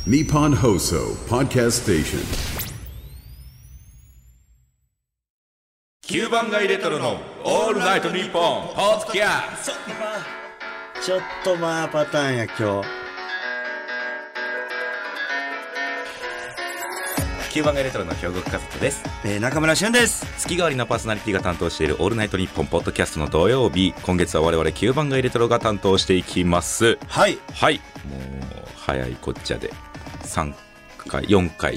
Nippon Hoso Podcast Station。 9番街レトロのオールナイトニッポンポッドキャスト。 ちょっとまあパターンや今日。 9番街レトロの兵庫家族です。 中村俊です。 月替わりのパーソナリティが担当しているオールナイトニッポンポッドキャストの土曜日、今月は我々9番街レトロが担当していきます。 はいはい、もう早いこっちゃで3回4回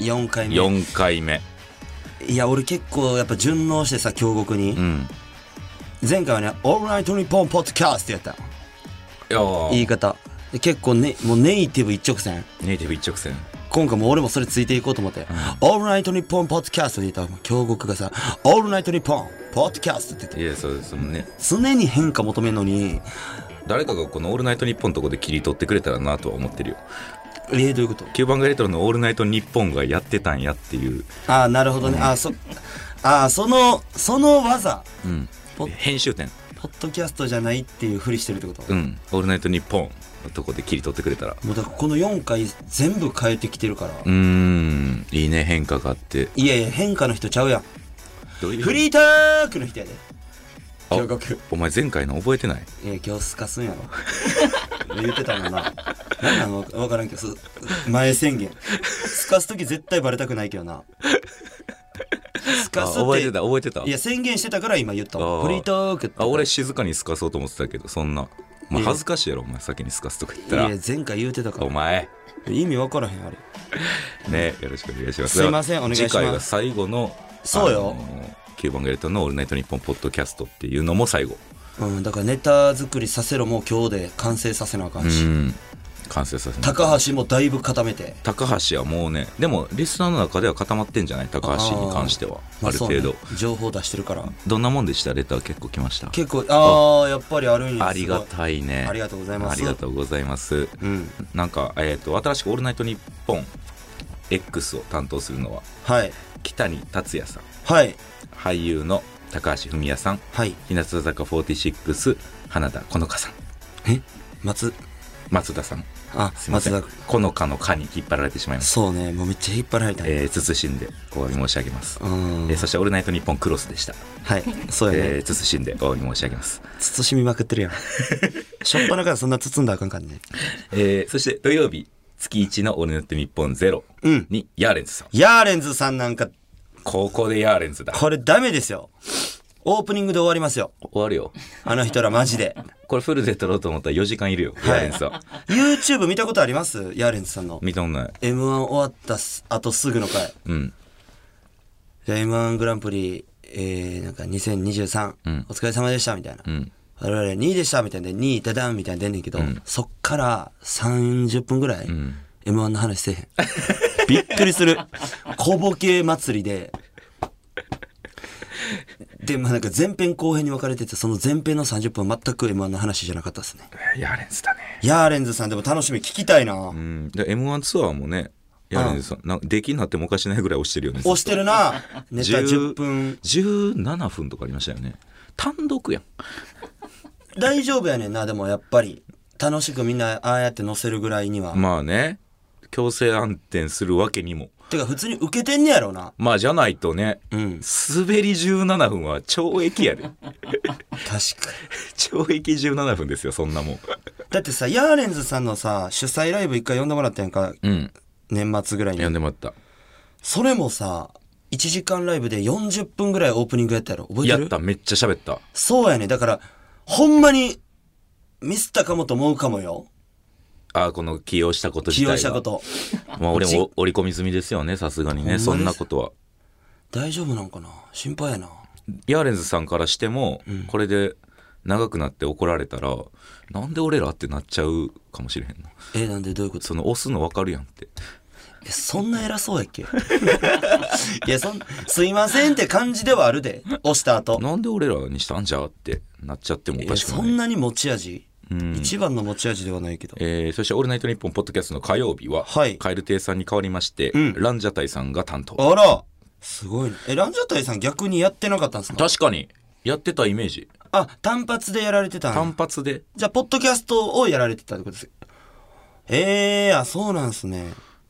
4回目。 いや俺結構やっぱ順応してさ京極に、前回はねオールナイトニッポンポッドキャストやった言い方で結構ねもうネイティブ一直線。今回も俺もそれついていこうと思って、オールナイトニッポンポッドキャストで言ったら京極がさオールナイトニッポンポッドキャストって言って、 いやそうですもんね。 常に変化求めるのに誰かがこのオールナイトニッポンのとこで切り取ってくれたらなとは思ってるよ。 どういうこと？ 9番街レトロのオールナイトニッポンがやってたんやっていう。 ああなるほどね、その技、 編集点ポッドキャストじゃないっていうふりしてるってこと？ オールナイトニッポンのとこで切り取ってくれたら。 もうだからこの4回全部変えてきてるから。 いいね変化があって。 いや変化の人ちゃうやん。 どういうフリートークの人やで。京極お前前回の覚えてない？ 今日スカすんやろ言ってたもんな。何なの分からんけど前宣言スカす時絶対バレたくないけどな。スカすって覚えてた。 いや宣言してたから今言ったわ。フリートークって。 俺静かにスカそうと思ってたけど、そんなまあ恥ずかしいやろお前先にスカすとか言ったら。 いや前回言うてたから。 お前意味分からへんあれね。よろしくお願いします。 すいませんお願いします。 次回が最後のそうよ、 9番街レトロのオールナイトニッポンポッドキャストっていうのも最後。 だからネタ作りさせろもう今日で完成させなあかんし、 完成させな。 高橋もだいぶ固めて。 高橋はもうね、でもリスナーの中では固まってんじゃない？高橋に関してはある程度、 情報出してるから。 どんなもんでした？レター結構来ました？ 結構やっぱりあるんです。 ありがたいね。 ありがとうございます。 ありがとうございます。なんか新しくオールナイトニッポン X を担当するのは、北谷達也さん、俳優の高橋文哉さん、日向坂46花田好花さん、松田さん、すいません、好花の「か」に引っ張られてしまいました。 そうね、もうめっちゃ引っ張られた、 謹んでお詫び申し上げます。そしてオールナイトニッポンクロスでした。 そうやね、 謹んでお詫び申し上げます。 慎みまくってるやんしょっぱなからそんな包んだらあかんかんね。 そして土曜日月1のオールナイトニッポンゼロにヤーレンズさん。 ヤーレンズさんなんかここでヤーレンズだ。 これダメですよ。オープニングで終わりますよ。 終わるよあの人らマジで。 これフルで撮ろうと思ったら4時間いるよ、ヤーレンズは。 YouTube 見たことあります？ヤーレンズさんの。 見たことない。 M1 終わった後すぐの回。じゃあ M1 グランプリなんか2023、お疲れ様でしたみたいな、我々2位でしたみたいなで2位ダダンみたいな出んねんけど、そっから30分ぐらい、M1 の話せえへんびっくりする。小ボケ祭りでなんか前編後編に分かれてて、その前編の30分全く M1 の話じゃなかったですね。 ヤーレンズだね。 ヤーレンズさんでも楽しみ聞きたいな。 で M1 ツアーもね、ヤーレンズさん出来になってもおかしないぐらい押してるよね。 押してるな。ネタ10分 17分とかありましたよね。単独やん。 大丈夫やねんな。でもやっぱり楽しくみんなああやって載せるぐらいには。 まあね、強制暗転するわけにも。 てか普通に受けてんねやろうな。 まあじゃないとね、滑り17分は懲役やで。確かに懲役17分ですよ、そんなもん。 だってさ、ヤーレンズさんのさ主催ライブ一回呼んでもらったやんか、年末ぐらいに呼んでもらった。 それもさ1時間ライブで40分ぐらいオープニングやったやろ。覚えてる？ やった、めっちゃ喋った。 そうやね。だからほんまにミスったかもと思うかもよ。 この起用したこと自体は。起用したこと。まあ俺も織り込み済みですよね、さすがにね。そんなことは大丈夫なんかな、心配やな。 ヤーレンズさんからしても、これで長くなって怒られたらなんで俺らってなっちゃうかもしれへんの。 なんでどういうこと？ その押すの分かるやんって。 そんな偉そうやっけいやすいませんって感じではあるで、押した後なんで俺らにしたんじゃってなっちゃってもおかしくない。 そんなに持ち味、一番の持ち味ではないけど、 そしてオールナイトニッポンポッドキャストの火曜日は、蛙亭さんに代わりまして、ランジャタイさんが担当。 あらすごいね。ランジャタイさん逆にやってなかったんですか？ 確かにやってたイメージ。 単発でやられてたん。 単発で。 じゃあポッドキャストをやられてたってことです。そうなんすね。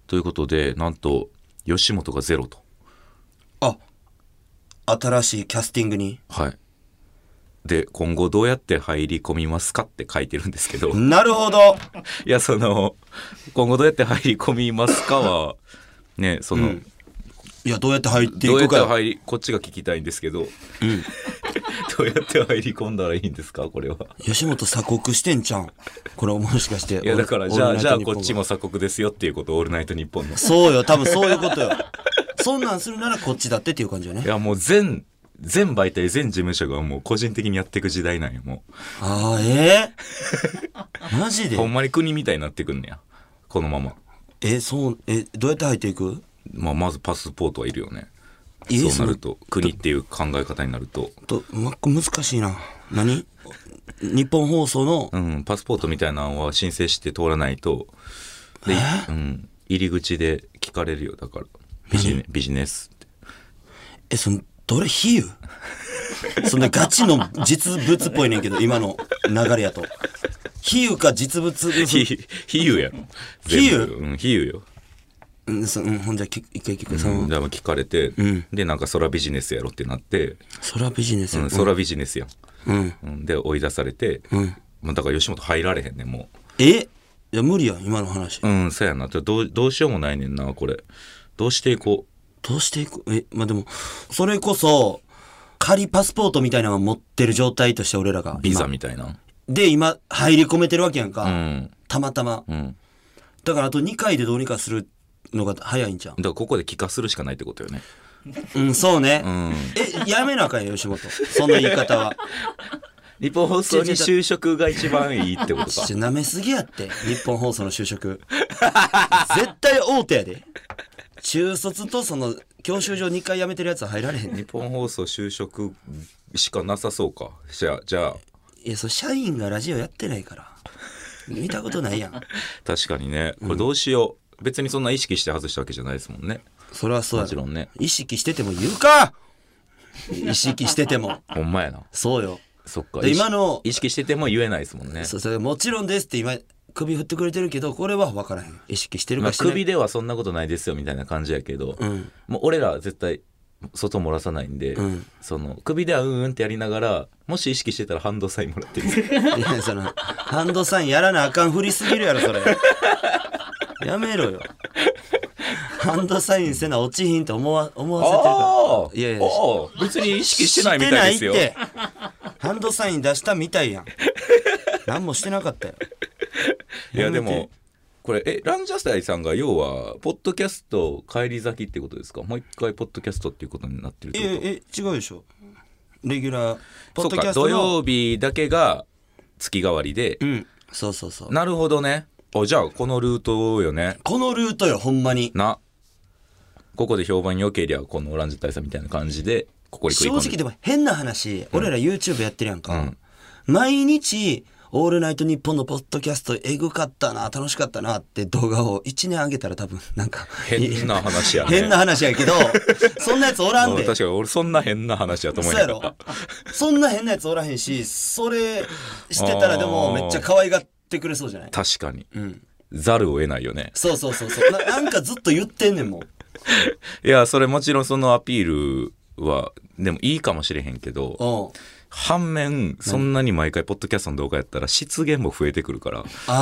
ということでなんと吉本がゼロと。 あ、新しいキャスティングに。 はい。で今後どうやって入り込みますかって書いてるんですけど。 なるほど。 いや今後どうやって入り込みますかはねいやどうやって入っていくか。 こっちが聞きたいんですけど、どうやって入り込んだらいいんですかこれは。 吉本鎖国してんちゃんこれもしかして。 いやだからじゃあこっちも鎖国ですよっていうことオールナイトニッポンの。 そうよ多分そういうことよ。そんなんするならこっちだってっていう感じよね。 いやもう全媒体全事務所がもう個人的にやっていく時代なんよもう。 ああマジで。 ほんまに国みたいになってくんねやこのまま。 どうやって入っていく。 まずパスポートはいるよね。そうなると国っていう考え方になると難しいな。何日本放送の、 パスポートみたいなのは申請して通らないとで、入り口で聞かれるよ。だからビジネスってどれ比喩そんなガチの実物っぽいねんけど今の流れやと比喩か実物。 比喩やろ。 比喩。 比喩よ。 ほんじゃ一回聞く。 でも聞かれて、でなんか空ビジネスやろってなって。 空ビジネス。 空ビジネスやん。で追い出されて、だから吉本入られへんねんもう。 いや無理や今の話。 そうやな。どうしようもないねんなこれ。どうしていこう。 でもそれこそ仮パスポートみたいなのを持ってる状態として俺らがビザみたいなで今入り込めてるわけやんか、たまたま、だからあと2回でどうにかするのが早いんじゃん。 だからここで帰化するしかないってことよね。 そうね、やめなあかんよ吉本そんな言い方は。 日本放送に就職が一番いいってことか。 なめすぎやって日本放送の就職絶対大手やで。中卒とその教習所2回辞めてるやつは入られへん。 日本放送就職しかなさそうか。じゃあいや社員がラジオやってないから見たことないやん。 確かにね。これどうしよう、別にそんな意識して外したわけじゃないですもんね。 それはそうや。 もちろんね。 意識してても言うか。意識しててもほんまやな。 そうよ。 そっか。 今の意識してても言えないですもんね。 それもちろんですって今首振ってくれてるけどこれは分からへん。意識してるかしてない、 首ではそんなことないですよみたいな感じやけど、もう俺らは絶対外漏らさないんで、その首ではってやりながらもし意識してたらハンドサインもらってる。 いやそのハンドサインやらなあかん振りすぎるやろそれ。やめろよ。ハンドサインせな落ちひんと思わせてるから。いや別に意識してないみたいですよ。 してないって。ハンドサイン出したみたいやん。何もしてなかったよ。 いやでもこれランジャスタイさんが要はポッドキャスト帰り咲きってことですか。もう一回ポッドキャストっていうことになってるってこと。 違うでしょ。レギュラーポッドキャストの土曜日だけが月替わりで、 そうなるほどね。じゃあこのルートよね。 このルートよほんまにな。ここで評判良けりゃこのランジャタイさんみたいな感じでここに食い込んで。 正直でも変な話、俺ら YouTube やってるやんか、毎日オールナイトニッポンのポッドキャストエグかったな楽しかったなって動画を1年上げたら多分なんか変な話やね。 変な話やけどそんなやつおらんで。 確かに俺そんな変な話やと思いながら。 そうやろ。そんな変なやつおらへんし、それしてたらでもめっちゃ可愛がってくれそうじゃない。 確かに、ざるを得ないよね。 そうなんかずっと言ってんねんもん。 いやそれもちろんそのアピールはでもいいかもしれへんけど、反面そんなに毎回ポッドキャストの動画やったら失言も増えてくるから。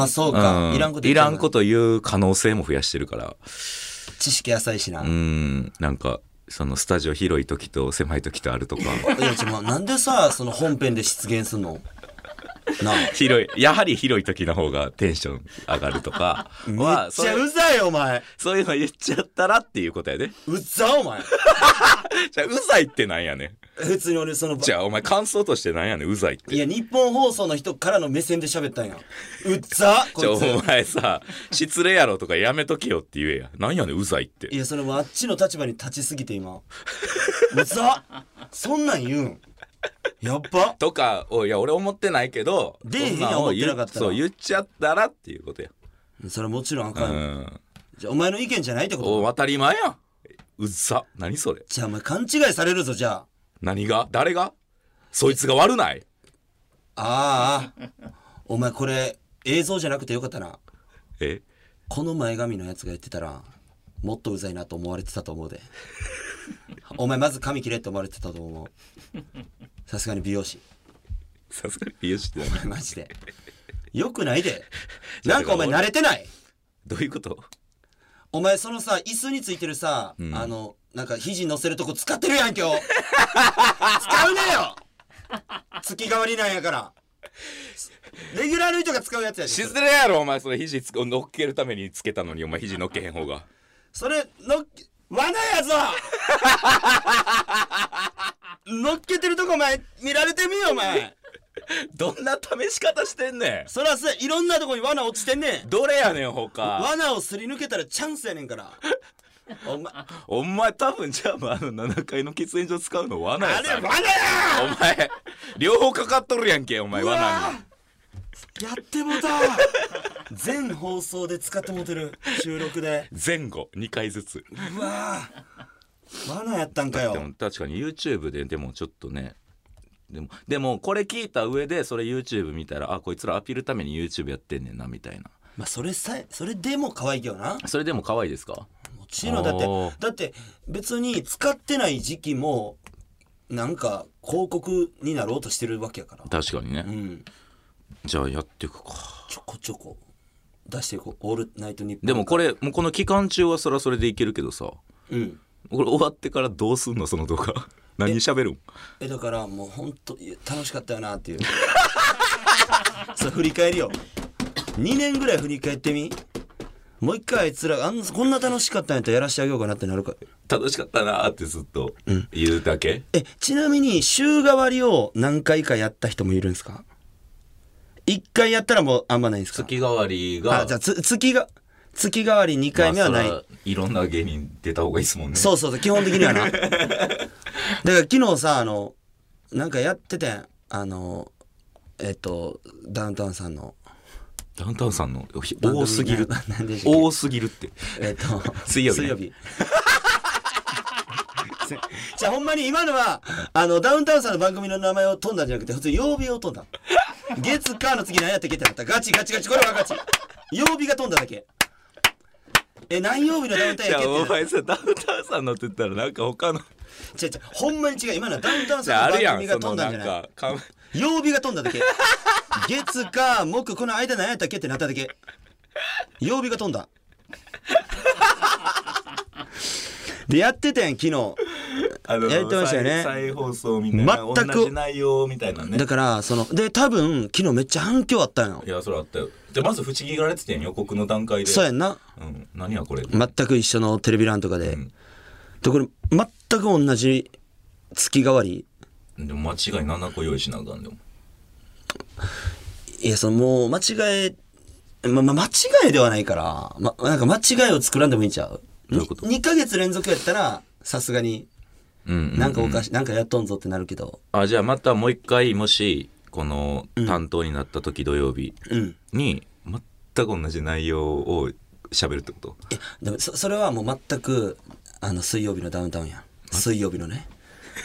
そうか、いらんこと言う可能性も増やしてるから。 知識浅いしな。 なんかそのスタジオ広い時と狭い時とあるとか。 いやなんでさその本編で失言すんのやはり広い時の方がテンション上がるとかめっちゃうざいお前。 そういうの言っちゃったらっていうことやで。 うざお前。 じゃあうざいってなんやねん。 普通に俺じゃあお前感想としてなんやねんうざいって。 いや日本放送の人からの目線で喋ったんや。うざこいつ。 お前さ失礼やろとかやめとけよって言えや。なんやねんうざいって。 いやそれもあっちの立場に立ちすぎて今うざそんなん言うんやっぱとかいや俺思ってないけど出えへんやん思ってなかったらそう言っちゃったらっていうことや。 それはもちろんあかん、じゃあお前の意見じゃないってこと。 当たり前やん。うざ何それ。 じゃあお前勘違いされるぞ。じゃあ何が誰がそいつが悪ない。 お前これ映像じゃなくてよかったな。 この前髪のやつが言ってたらもっとうざいなと思われてたと思うでお前まず髪切れって思われてたと思う。さすがに美容師さすがに美容師って何マジでよくないで。なんかお前慣れてない？ どういうこと？ お前そのさ椅子についてるさ、なんか肘乗せるとこ使ってるやん今日使うねよ月替わりなんやから。レギュラーの人が使うやつやで。 失礼やろお前。それ肘乗っけるためにつけたのにお前肘乗っけへん方が。 それ罠やぞ乗っけてるとこお前見られてみよお前どんな試し方してんねん。 そらいろんなとこに罠落ちてんねん。 どれやねん他。 罠をすり抜けたらチャンスやねんから。 お前多分じゃあ7階の喫煙所使うの罠や。 あれ罠やお前両方かかっとるやんけお前罠に。 やってもうた全放送で使ってもうてる。収録で前後2回ずつ。 うわ罠やったんかよ。 でも確かに YouTube ででもちょっとね。でもこれ聞いた上でそれ YouTube 見たらこいつらアピールために YouTube やってんねんなみたいな。 まあそれでも可愛いけどな。 それでも可愛いですか？ もちろんだって別に使ってない時期もなんか広告になろうとしてるわけやから。 確かにね、じゃあやっていくか。 ちょこちょこ出していこう。オールナイトニッポン。 でもこれもうこの期間中はそれでいけるけどさ、これ終わってからどうすんのその動画何喋るん？ だからもうほんと楽しかったよなっていうそう振り返りよ。2年ぐらい振り返ってみ。もう一回あいつらこんな楽しかったんやったらやらしてあげようかなってなるか。 楽しかったなってずっと言うだけ、 ちなみに週替わりを何回かやった人もいるんですか？1回やったらもうあんまないんですか？ 月替わりが。 じゃあ月替わり2回目はない、 いろんな芸人出た方がいいですもんね。 そう基本的にはなだから昨日さなんかやっててんダウンタウンさんの多すぎる多すぎるって水曜日じゃあほんまに今のはダウンタウンさんの番組の名前を飛んだんじゃなくて普通曜日を飛んだ。月火の次何やったっけってなった。ガチこれはガチ曜日が飛んだだけ。何曜日のダウンタウンやっけって。 お前さダウンタウンさんのって言ったらなんか他のほんまに違う。今のはダウンタウンさんの番組が飛んだんじゃない。曜日が飛んだだけ。月火木この間何やったっけってなっただけ。曜日が飛んだでやってたやん昨日やってましたよね。 再放送みたいな全く同じ内容みたいなね。 だからで多分昨日めっちゃ反響あったんよ。 いやそれあったよ。でまず不思議がられてたやん予告の段階で。 そうやんな、 何やこれ全く一緒のテレビ欄とかで、でこれ全く同じ月替わりでも間違い7個用意しなあかんでも。 いやもう間違い間違いではないから、なんか間違いを作らんでもいいんちゃう。 どういうこと？ 2ヶ月連続やったらさすがになんかおかしいなんかやっとんぞってなるけど。 じゃあまたもう一回もしこの担当になった時土曜日に全く同じ内容を喋るってこと？ いやでもそれはもう全く水曜日のダウンタウンやん。水曜日のね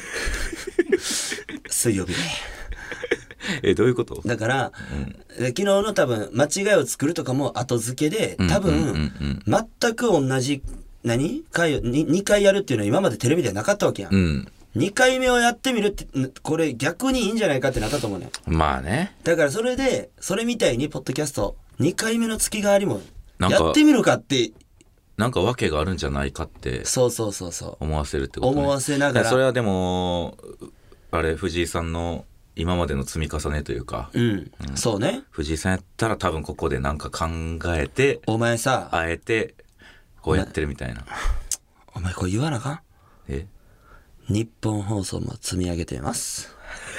水曜日でどういうこと？ だから、昨日の多分間違いを作るとかも後付けで多分全く同じ回を2回やるっていうのは今までテレビではなかったわけやん、2回目をやってみるってこれ逆にいいんじゃないかってなったと思うね。 まあね。 だからそれみたいにポッドキャスト2回目の月替わりもやってみるかってなんか訳があるんじゃないかってそう思わせるってことね。 思わせながらそれはでも藤井さんの今までの積み重ねというか、そうね。藤井さんやったら多分ここでなんか考えてお前さあえてこうやってるみたいな。 お前これ言わなあかん。日本放送も積み上げています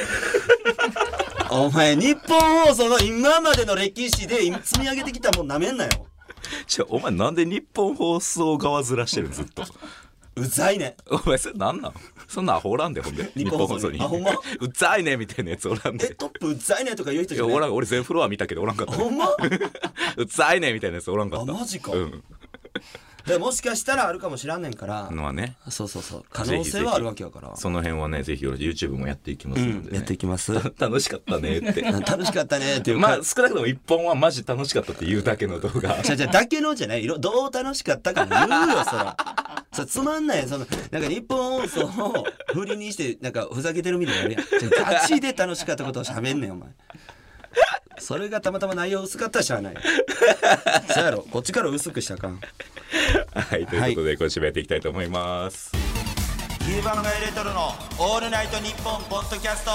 お前日本放送の今までの歴史で積み上げてきたもんなめんなよお前なんで日本放送側ずらしてるずっとうざいね。 お前それなんなん？そんなアホおらんでほんで日本放送に。 ほんま？ うざいねみたいなやつおらんで。 トップうざいねとか言う人じゃない？ 俺全フロア見たけどおらんかった。 ほんま？ うざいねみたいなやつおらんかった。 マジか。 でもしかしたらあるかもしらんねんからのはね、 そう可能性はあるわけやから、 その辺はねぜひ YouTube もやっていきますので、ね、 やっていきます楽しかったねって楽しかったねっていうまあ少なくとも1本はマジ楽しかったって言うだけの動画じゃだけのじゃないどう楽しかったかも言うよそらつまんないなんか日本放送を振りにしてなんかふざけてるみたいなやるやんガチで楽しかったことを喋んねんお前それがたまたま内容薄かったらしゃあないそうやろこっちから薄くしたらあかんはいということで今週もやっていきたいと思います、 9番街レトロのオールナイトニッポンポッドキャスト。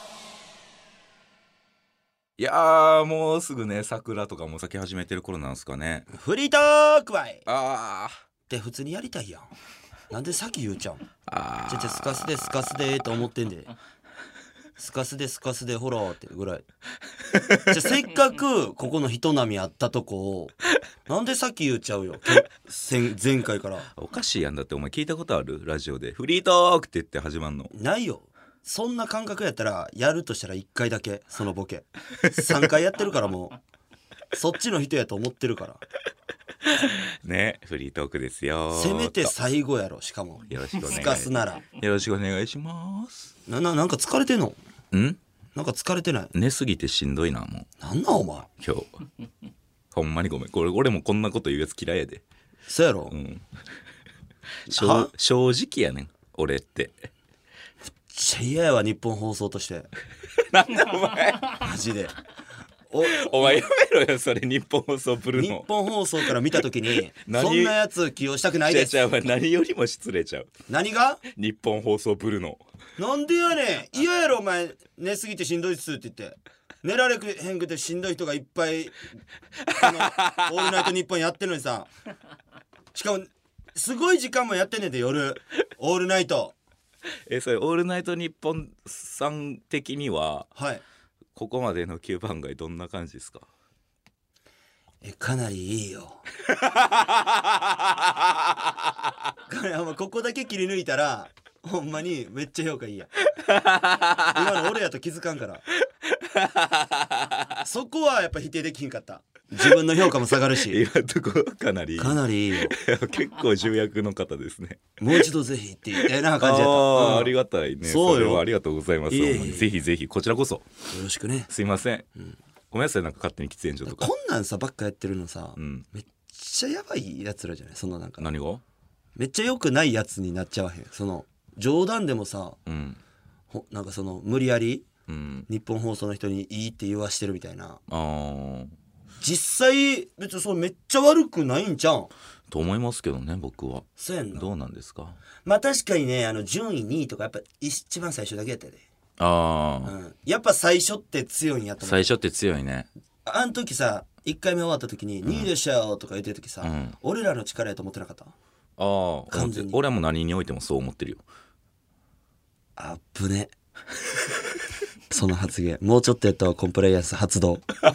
いやーもうすぐね桜とかも咲き始めてる頃なんですかね。 フリートークワイあって普通にやりたいやん。なんで先言うちゃうん。じゃスカスでと思ってんでスカスでほらってぐらいじゃせっかくここの人並みあったとこをなんで先言っちゃうよ前回からおかしいやん。だってお前聞いたことあるラジオでフリートークって言って始まんの。 ないよ。そんな感覚やったらやるとしたら1回だけそのボケ3回やってるからもうそっちの人やと思ってるからねフリートークですよ。 せめて最後やろ。しかもよろしくお願いスカスならよろしくお願いします。 なんか疲れてんの？ ん？ なんか疲れてない？ 寝すぎてしんどいなもう。 なんなんお前今日ほんまにごめん。俺もこんなこと言うやつ嫌いやで。 そうやろ、 正直やねん俺って。 めっちゃ嫌やわ日本放送としてなんだお前マジでお前やめろよそれ。日本放送ブルーの日本放送から見た時にそんなやつ起用したくないです。 何よりも失礼ちゃう。 何が？ 日本放送ブルーのなんでやねん。嫌やろお前。寝すぎてしんどいっすって言って寝られへんくてしんどい人がいっぱいオールナイトニッポンやってるのにさ、しかもすごい時間もやってんねんで夜オールナイト。 それオールナイトニッポンさん的には、 はい、 ここまでの9番街どんな感じですか？ かなりいいよここだけ切り抜いたらほんまにめっちゃ評価いいや今の俺やと気づかんからそこはやっぱ否定できひんかった。自分の評価も下がるし今のとこかなりいいいいよ結構重役の方ですね。 もう一度ぜひって言ったな感じやった。 ありがたいね。 そうよ。 それはありがとうございます。ぜひぜひこちらこそよろしくね。 すいません、ごめんなさいなんか勝手に喫煙所とかこんなんさばっかやってるのさ、めっちゃやばいやつらじゃない。そんななんか何がめっちゃ良くないやつになっちゃわへん。その冗談でもさ、なんかその無理やり、日本放送の人にいいって言わしてるみたいな。実際別にそれめっちゃ悪くないんちゃうんと思いますけどね僕は。 そうやんの。 どうなんですか？ まあ確かにね順位2位とかやっぱ一番最初だけやったで。やっぱ最初って強いんやと思う。 最初って強いね。 あん時さ1回目終わった時に2位でしょとか言ってる時さ、俺らの力やと思ってなかった？完全に俺はもう何においてもそう思ってるよ。 あっぶねその発言もうちょっとやったわ。コンプライアンス発動だ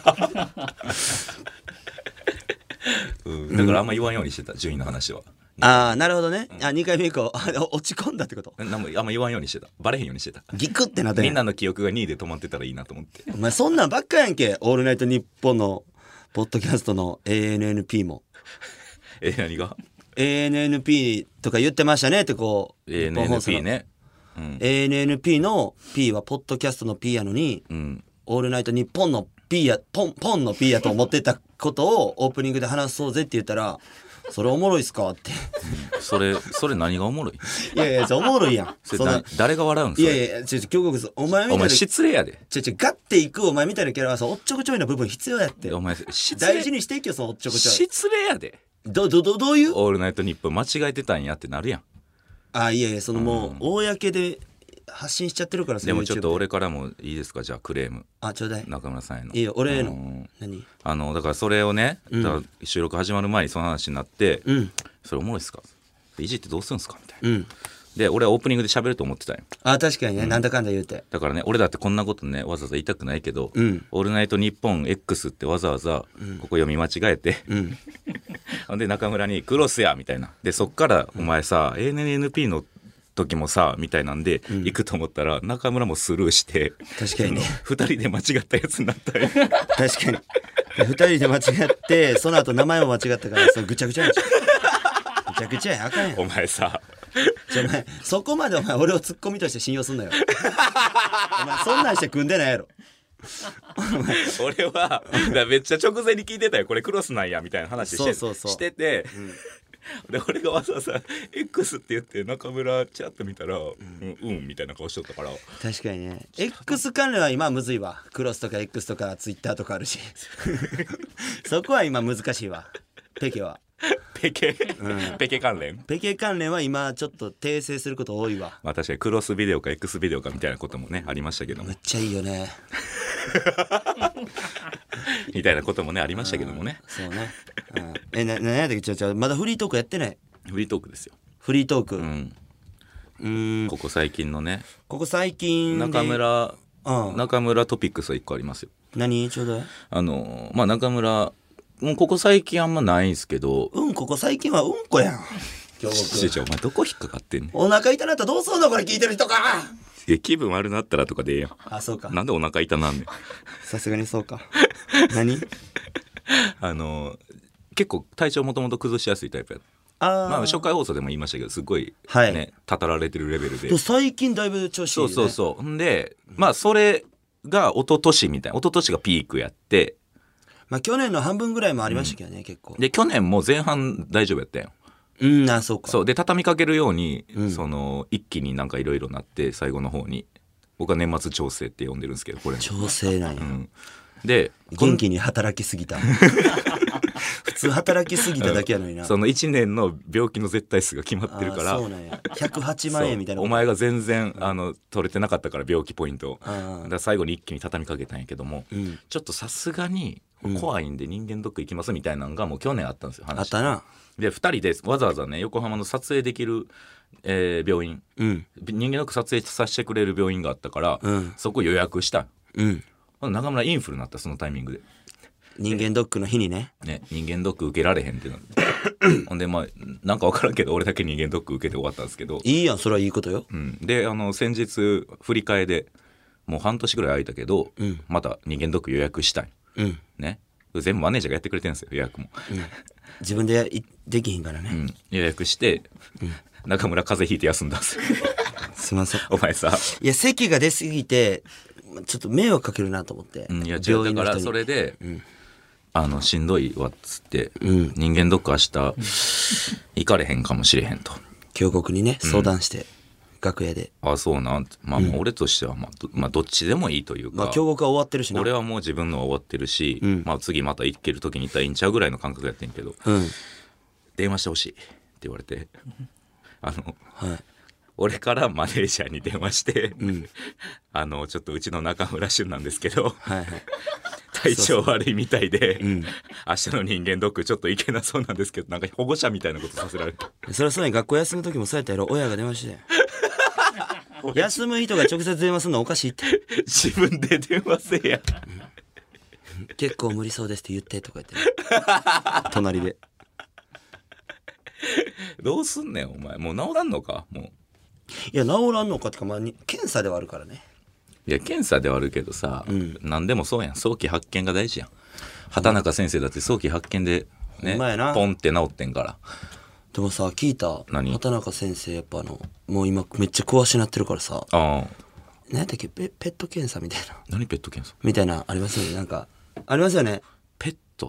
からあんま言わんようにしてた順位の話は。 なるほどね。2回目以降落ち込んだってこと。 あんま言わんようにしてた。バレへんようにしてた。 ギクってなってみんなの記憶が2位で止まってたらいいなと思って。 お前そんなんばっかやんけ。オールナイトニッポンのポッドキャストの ANNP も何が ANNP とか言ってましたねってこう ANNP ね、 ANNP の P はポッドキャストの P やのに、オールナイトニッポンの P やポンの P やと思ってたことをオープニングで話そうぜって言ったらそれおもろいっすかってそれ何がおもろい？ いやおもろいやん。 それ誰が笑うん？ いや京極さんお前みたいな。 お前失礼やで。 ガッていくお前みたいなキャラはさおっちょこちょいな部分必要やって。 お前大事にしていけよそのおっちょこちょい。 失礼やで。 どういうオールナイトニッポン間違えてたんやってなるやん。 いやそのもう公で発信しちゃってるからさ。 でもちょっと俺からもいいですか？じゃあクレーム。 ちょうだい。 中村さんへの。 いいよ俺への。何？ だからそれをね、収録始まる前にその話になって、それおもろいっすか？いじってどうするんすかみたいな。で俺はオープニングで喋ると思ってたよ。 確かにね、なんだかんだ言うて。 だからね俺だってこんなことねわざわざ言いたくないけど、オールナイトニッポン X ってわざわざここ読み間違えて、で中村にクロスやみたいな。でそっからお前さ、ANNP の時もさみたいなんで行くと思ったら、中村もスルーして、 確かにね 2人で間違ったやつになったよ。 確かに2人で間違ってその後名前も間違ったからぐちゃぐちゃになっちゃちゃくちゃやあかんやん。 お前さお前そこまでお前俺をツッコミとして信用すんなよ。お前そんなんして組んでないやろ。 俺はめっちゃ直前に聞いてたよ。これクロスなんやみたいな話してて、で俺がわざわざ X って言って中村チャッと見たらうんみたいな顔しとったから。 確かにね X 関連は今むずいわ。クロスとか X とか Twitter とかあるしそこは今難しいわ。ペケはペケ関連ペケ関連は今ちょっと訂正すること多いわ。 まあ確かにクロスビデオか X ビデオかみたいなこともねありましたけども、 めっちゃいいよねみたいなこともねありましたけどもね。 そうね、何やったっけ。まだフリートークやってない。 フリートークですよ。 フリートーク、 ここ最近のね。 ここ最近で中村トピックスは1個ありますよ。 何ちょうだい。 まあ中村もうここ最近あんまないんですけど、 ここ最近はうんこやん。京極お前どこ引っかかってんねん。 お腹痛なったらどうすんのこれ聞いてる人か。 気分悪なったらとかでええやん。 あ、そうか。 なんでお腹痛なんねん。 さすがにそうか。何結構体調もともと崩しやすいタイプや。まあ初回放送でも言いましたけどすごいね、たたられてるレベルで。 最近だいぶ調子いいね。 そう。んでまあそれが一昨年がピークやって、 まあ去年の半分ぐらいもありましたけどね、結構。 で去年も前半大丈夫やったよ。 そうか。 そうで畳みかけるように、一気になんかいろいろなって最後の方に僕は年末調整って呼んでるんですけど、これ調整なんや、 で元気に働きすぎた普通働きすぎただけやのにな、 その1年の病気の絶対数が決まってるから。 そうなんや。108万円みたいな。 お前が全然取れてなかったから病気ポイントだから最後に一気に畳みかけたんやけども、ちょっとさすがに怖いんで人間ドック行きますみたいなのがもう去年あったんですよ。話あったな。 で2人でわざわざね横浜の撮影できる、病院、人間ドック撮影させてくれる病院があったから、そこ予約した。中村インフルになった。そのタイミングで人間ドックの日にね人間ドック受けられへんってなってほんでまあなんか分からんけど俺だけ人間ドック受けて終わったんですけど。 いいやん、それはいいことよ。 で先日振り替えでもう半年ぐらい空いたけど、また人間ドック予約したい、ね、全部マネージャーがやってくれてるんですよ予約も、 自分でできひんからね、 予約して、中村風邪ひいて休んだんですよすいません。 お前さ、 いや咳が出すぎてちょっと迷惑かけるなと思って、 いや違うだからそれで、しんどいわっつって、人間ドック明日行かれへんかもしれへんと京極にね相談して、楽屋で。 あ、そうなん。まあもう俺としてはまあどっちでもいいというか、 京極は終わってるしな。 俺はもう自分のは終わってるし、まあ次また行ける時に行ったらいいんちゃうぐらいの感覚やってんけど、電話してほしいって言われて俺からマネージャーに電話して、ちょっとうちの中村俊なんですけど、体調悪いみたいで、明日の人間ドックちょっと行けなそうなんですけど、なんか保護者みたいなことさせられて。 それはそうや、学校休む時もそうやったやろ。親が電話して休む人が直接電話するのおかしいって。 自分で電話せえや、 結構無理そうですって言ってとか言って、隣でどうすんねんお前。もう治らんのかもう。 いや治らんのかってか、まあ検査ではあるからね。 いや検査ではあるけどさ、何でもそうやん。早期発見が大事やん。畑中先生だって早期発見でね、ポンって治ってんから。 でもさ聞いた。 何？ 畑中先生やっぱもう今めっちゃ詳しなってるからさ。何やったっけ、ペット検査みたいな。 何ペット検査みたいなありますよね。なんかありますよね。 ペット。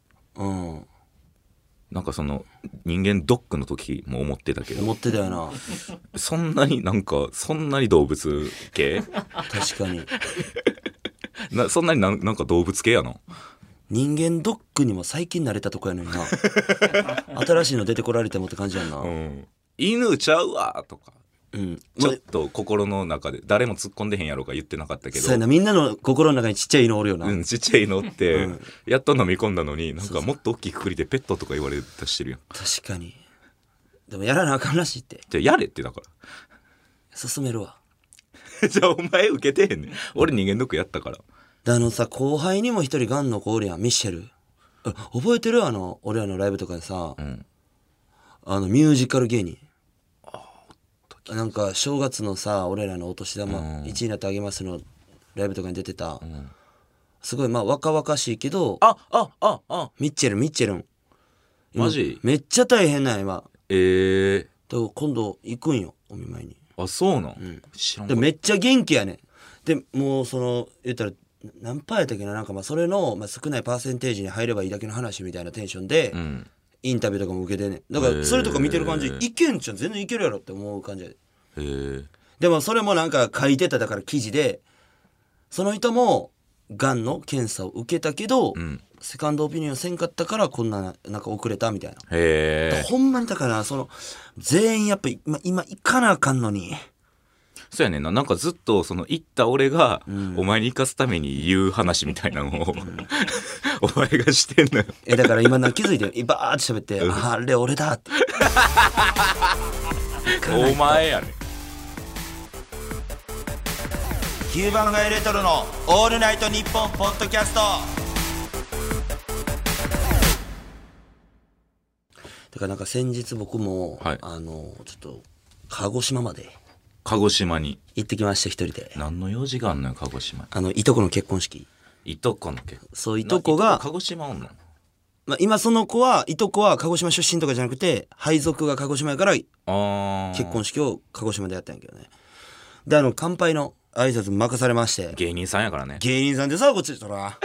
なんかその人間ドックの時も思ってたけど。 思ってたよな。 そんなに動物系確かにそんなになんか動物系やな。 人間ドックにも最近慣れたとこやのにな新しいの出てこられてもって感じやんな、 犬ちゃうわとか、ちょっと心の中で誰も突っ込んでへんやろか言ってなかったけど、 そうやな、みんなの心の中にちっちゃい犬おるよな。 ちっちゃいのって、やっと飲み込んだのになんかもっと大きいくくりでペットとか言われたしてるやん。 確かに。でもやらなあかんらしいって。 じゃあやれって。だから勧めるわじゃあお前受けてへんねん。俺人間ドックやったから。 さ後輩にも一人ガンの子おるやん、ミッシェル。覚えてる？俺らのライブとかでさ、ミュージカル芸人、なんか正月のさ俺らのお年玉1位になってあげますのライブとかに出てた、すごいまあ若々しいけど、ミッチェルンマジめっちゃ大変なん今。 だから今度行くんよお見舞いに。 あ、そうなん、知らんかった。 でめっちゃ元気やねん。でもうその言ったら何パーやったっけな、なんかまあそれの、まあ、少ないパーセンテージに入ればいいだけの話みたいなテンションで、インタビューとかも受けてんねん。だからそれとか見てる感じ、いけんじゃん全然いけるやろって思う感じやで。でもそれもなんか書いてただから記事で、その人もがんの検査を受けたけど、セカンドオピニオンせんかったからこんななんか遅れたみたいな。ほんまにだからその全員やっぱ今行かなあかんのに。 そうやねんな。なんかずっとその行った俺がお前に行かすために言う話みたいなのを、お前がしてんのよ。 だから今気づいてバーって喋って、あれ俺だってお前やねん。 9番街レトロのオールナイトニッポンポッドキャスト。だからなんか先日僕も、ちょっと鹿児島まで鹿児島に行ってきました。一人で。 何の用事があんのよ鹿児島。 いとこの結婚式。 いとこの結婚。 そう、いとこが鹿児島おんの。 まあ、今その子はいとこは鹿児島出身とかじゃなくて配属が鹿児島やから結婚式を鹿児島でやったんやけどね。で乾杯の挨拶任されまして。 芸人さんやからね。 芸人さんでさ、こっちとら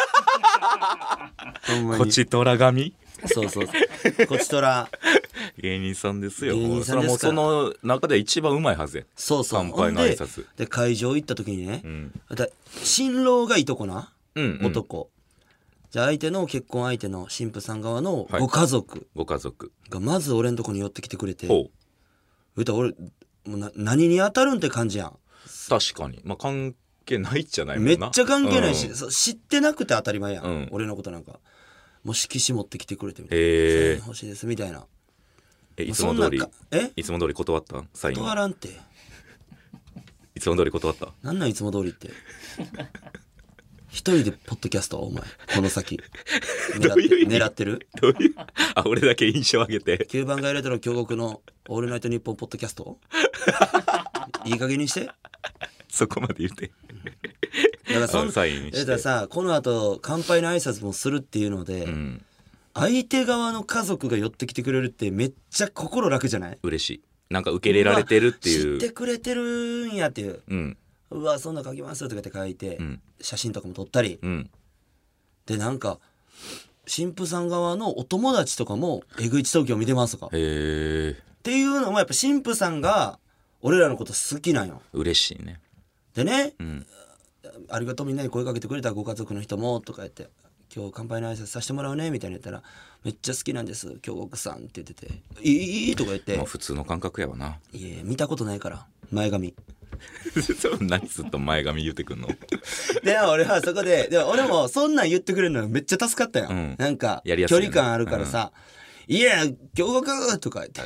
こちとら神。 そうこちとら芸人さんですよ。芸人さんですから。その中で一番うまいはずや。 そう乾杯の挨拶で会場行った時にね、新郎がいとこな、男じゃあ相手の結婚相手の新婦さん側のご家族がまず俺のとこに寄ってきてくれて、俺もう何に当たるんって感じやん。 確かにまあ関係ないっちゃないもんな。 めっちゃ関係ないし、知ってなくて当たり前やん、俺のことなんか。もう色紙持ってきてくれてみたいな、サイン欲しいですみたいな。 いつも通り断ったん？サイン断らんて。 いつも通り断った？ なんなんいつも通りって一人でポッドキャストお前この先狙ってる？ どういう？あ、俺だけ印象上げて 9番街レトロ京極のオールナイトニッポンポッドキャストいい加減にして。 そこまで言ってだからだからさ、この後乾杯の挨拶もするっていうので、相手側の家族が寄ってきてくれるってめっちゃ心楽じゃない？ 嬉しい。なんか受け入れられてるっていう。 知ってくれてるんやっていう、うわそんな書きますとかって書いて、写真とかも撮ったり、でなんか新婦さん側のお友達とかもえぐいち東京見てますとかっていうのもやっぱ新婦さんが俺らのこと好きなんよ。 嬉しいね。 でね、ありがとうみんなに声かけてくれたご家族の人もとか言って、今日乾杯の挨拶させてもらうねみたいな言ったら、めっちゃ好きなんです京極さんって言ってて、いいとか言って、 もう普通の感覚やわな。 いや見たことないから前髪何ずっと前髪言ってくんので俺はそこで俺もそんなん言ってくれるのめっちゃ助かったよ、なんか距離感あるからさ、いや京極とか言って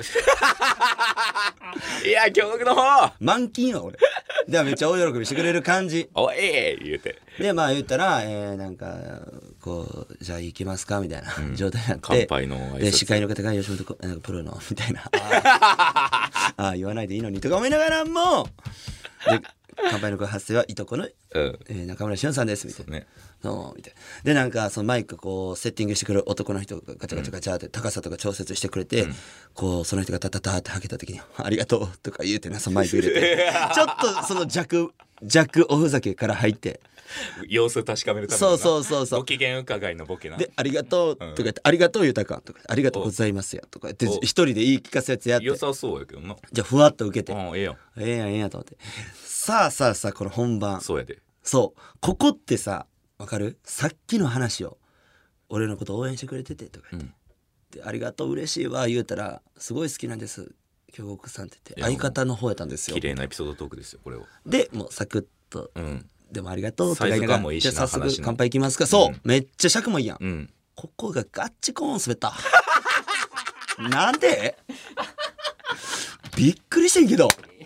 いや京極の方満金は俺でめっちゃ大喜びしてくれる感じおい言うて、 でまあ言ったら、なんかこうじゃあ行きますかみたいな状態になって、 乾杯の挨拶で司会の方が吉本なんかプロのみたいなあ言わないでいいのにとか思いながらも、で乾杯の発声はいとこの、中村俊さんですみたいな、みたいな。でなんかそのマイクこうセッティングしてくる男の人がガチャガチャガチャって高さとか調節してくれて、こうその人がタタタってはけた時にありがとうとか言うてな、そのマイク入れてちょっとその弱おふざけから入って様子確かめるためにそうご機嫌伺いのボケな。 でありがとうとか言って、ありがとう豊かとかありがとうございますやとか言って一人で言い聞かせやつやって、 良さそうやけどな。 じゃあふわっと受けて、 ええやんと思って、さあこの本番、 そうやで、 そうここってさわかる？さっきの話を俺のこと応援してくれててとか言って、でありがとう嬉しいわ言うたら、すごい好きなんです京極さんって言って相方の方やったんですよ。 綺麗なエピソードトークですよこれを。 でもうサクッと、でもありがとうとか言いながら、じゃあ早速乾杯いきますか。そう、めっちゃ尺もいいやん、ここがガッチコーン滑ったなんでびっくりしてんけど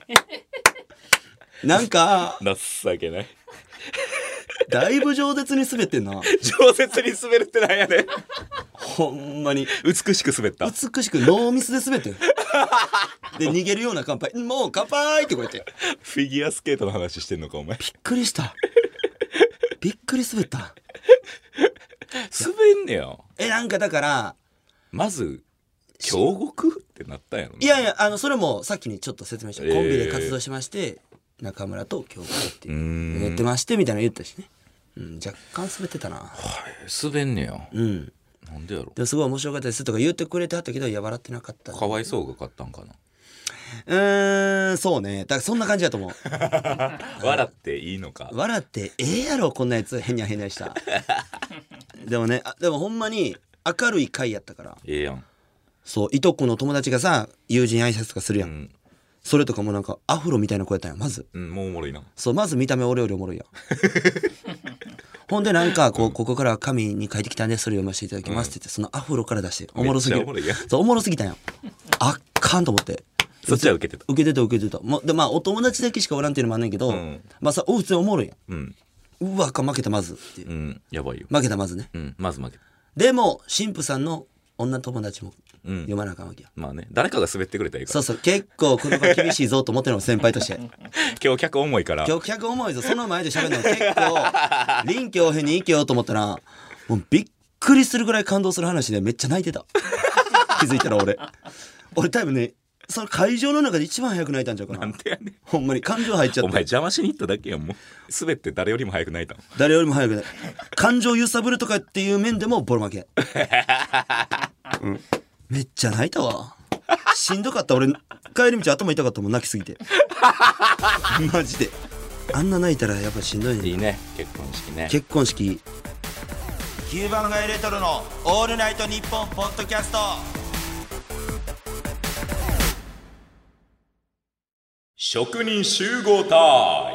なんか情けないだいぶ饒舌に滑ってんな。 饒舌に滑るってなんやねほんまに美しく滑った。 美しくノーミスで滑ってるで逃げるような乾杯、もう乾杯ってこうやってフィギュアスケートの話してんのかお前。 びっくりしたびっくり滑った滑んねや。 なんかだからまず京極ってなったんやろな。 いやいやそれもさっきにちょっと説明した、コンビで活動しまして、中村と京極っていうやってましてみたいなの言ったしね、若干滑ってたな。 滑んねや。なんでやろ。 でもすごい面白かったですとか言ってくれてはったけど、いや笑ってなかった、 かわいそうが勝ったんかな。 そうね、だからそんな感じだと思う。 笑っていいのか。 笑ってやろこんなやつ、へにゃへにゃしたでもね、でもほんまに明るい回やったから。 やん。 そう、いとこの友達がさ、友人挨拶とかするやん、それとかもなんかアフロみたいな子やったんやまず。 もうおもろいな。 そう、まず見た目俺よりおもろいやんほんでなんかここから紙に書いてきたんでそれ読ませていただきますって言って、そのアフロから出しておもろすぎる。そう、おもろすぎたんやん。あっかんと思って。 そっちは受けてた。 受けてた。でお友達だけしかおらんっていうのもあんねんけど、さ普通におもろいやん。うわ負けたまずっていう。 やばいよ。 負けたまずね。 まず負けた。 でも神父さんの女友達も読まなあかんわけや。 まあね、誰かが滑ってくれたらいいから。 そう結構この子厳しいぞと思ってるの先輩として。 今日客重いから。 今日客重いぞ。その前で喋るの結構臨機応変に生きようと思ったら、もうびっくりするぐらい感動する話でめっちゃ泣いてた。気づいたら俺多分ね、その会場の中で一番早く泣いたんちゃうかな。 なんでやねん。 ほんまに感情入っちゃって。 お前邪魔しに行っただけやん。もう滑って誰よりも早く泣いたの。 誰よりも早く泣いた。感情揺さぶるとかっていう面でもボロ負け、めっちゃ泣いたわ。しんどかった。俺帰り道頭痛かったもん、泣きすぎてマジで。あんな泣いたらやっぱしんどいね。 いいね、結婚式ね。 結婚式。 9番街レトロのオールナイトニッポンポッドキャスト。 職人集合隊。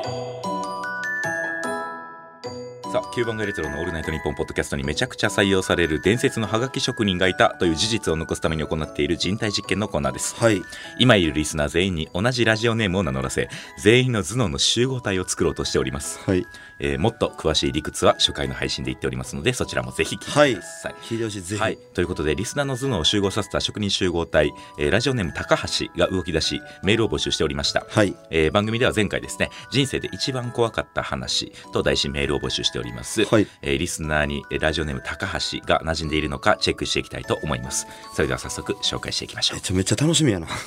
さあ、9番街レトロのオールナイトニッポンポッドキャストにめちゃくちゃ採用される伝説のハガキ職人がいたという事実を残すために行っている人体実験のコーナーです。今いるリスナー全員に同じラジオネームを名乗らせ、全員の頭脳の集合体を作ろうとしております。もっと詳しい理屈は初回の配信で言っておりますので、そちらもぜひ聞いてください。 聞いてほしい、ぜひ。 ということで、リスナーの頭脳を集合させた職人集合体、ラジオネーム高橋が動き出しメールを募集しておりました。番組では前回ですね、人生で一番怖かった話と題しメールを募集しております。リスナーにラジオネーム高橋が馴染んでいるのかチェックしていきたいと思います。それでは早速紹介していきましょう。 めっちゃ楽しみやな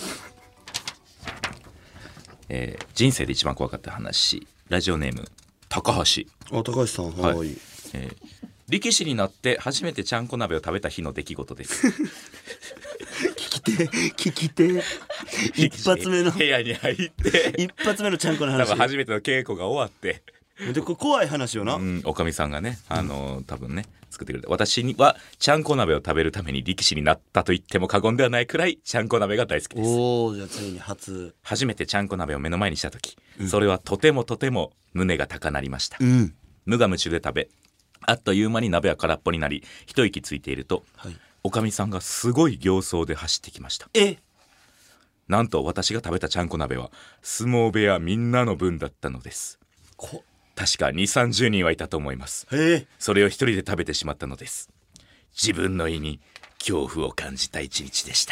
人生で一番怖かった話、ラジオネーム高橋。 高橋さん、 力士になって初めてちゃんこ鍋を食べた日の出来事です聞きて一発目の部屋に入って一発目のちゃんこの話、 多分初めての稽古が終わってで怖い話よな、 おかみさんがね、多分ね作ってくれた。私にはちゃんこ鍋を食べるために力士になったと言っても過言ではないくらいちゃんこ鍋が大好きです。 じゃあついに初めてちゃんこ鍋を目の前にした時、それはとても胸が高鳴りました。無我夢中で食べ、あっという間に鍋は空っぽになり、一息ついていると、おかみさんがすごい形相で走ってきました。なんと私が食べたちゃんこ鍋は相撲部屋みんなの分だったのです。確か 2,30 人はいたと思います。それを一人で食べてしまったのです。自分の胃に恐怖を感じた一日でした。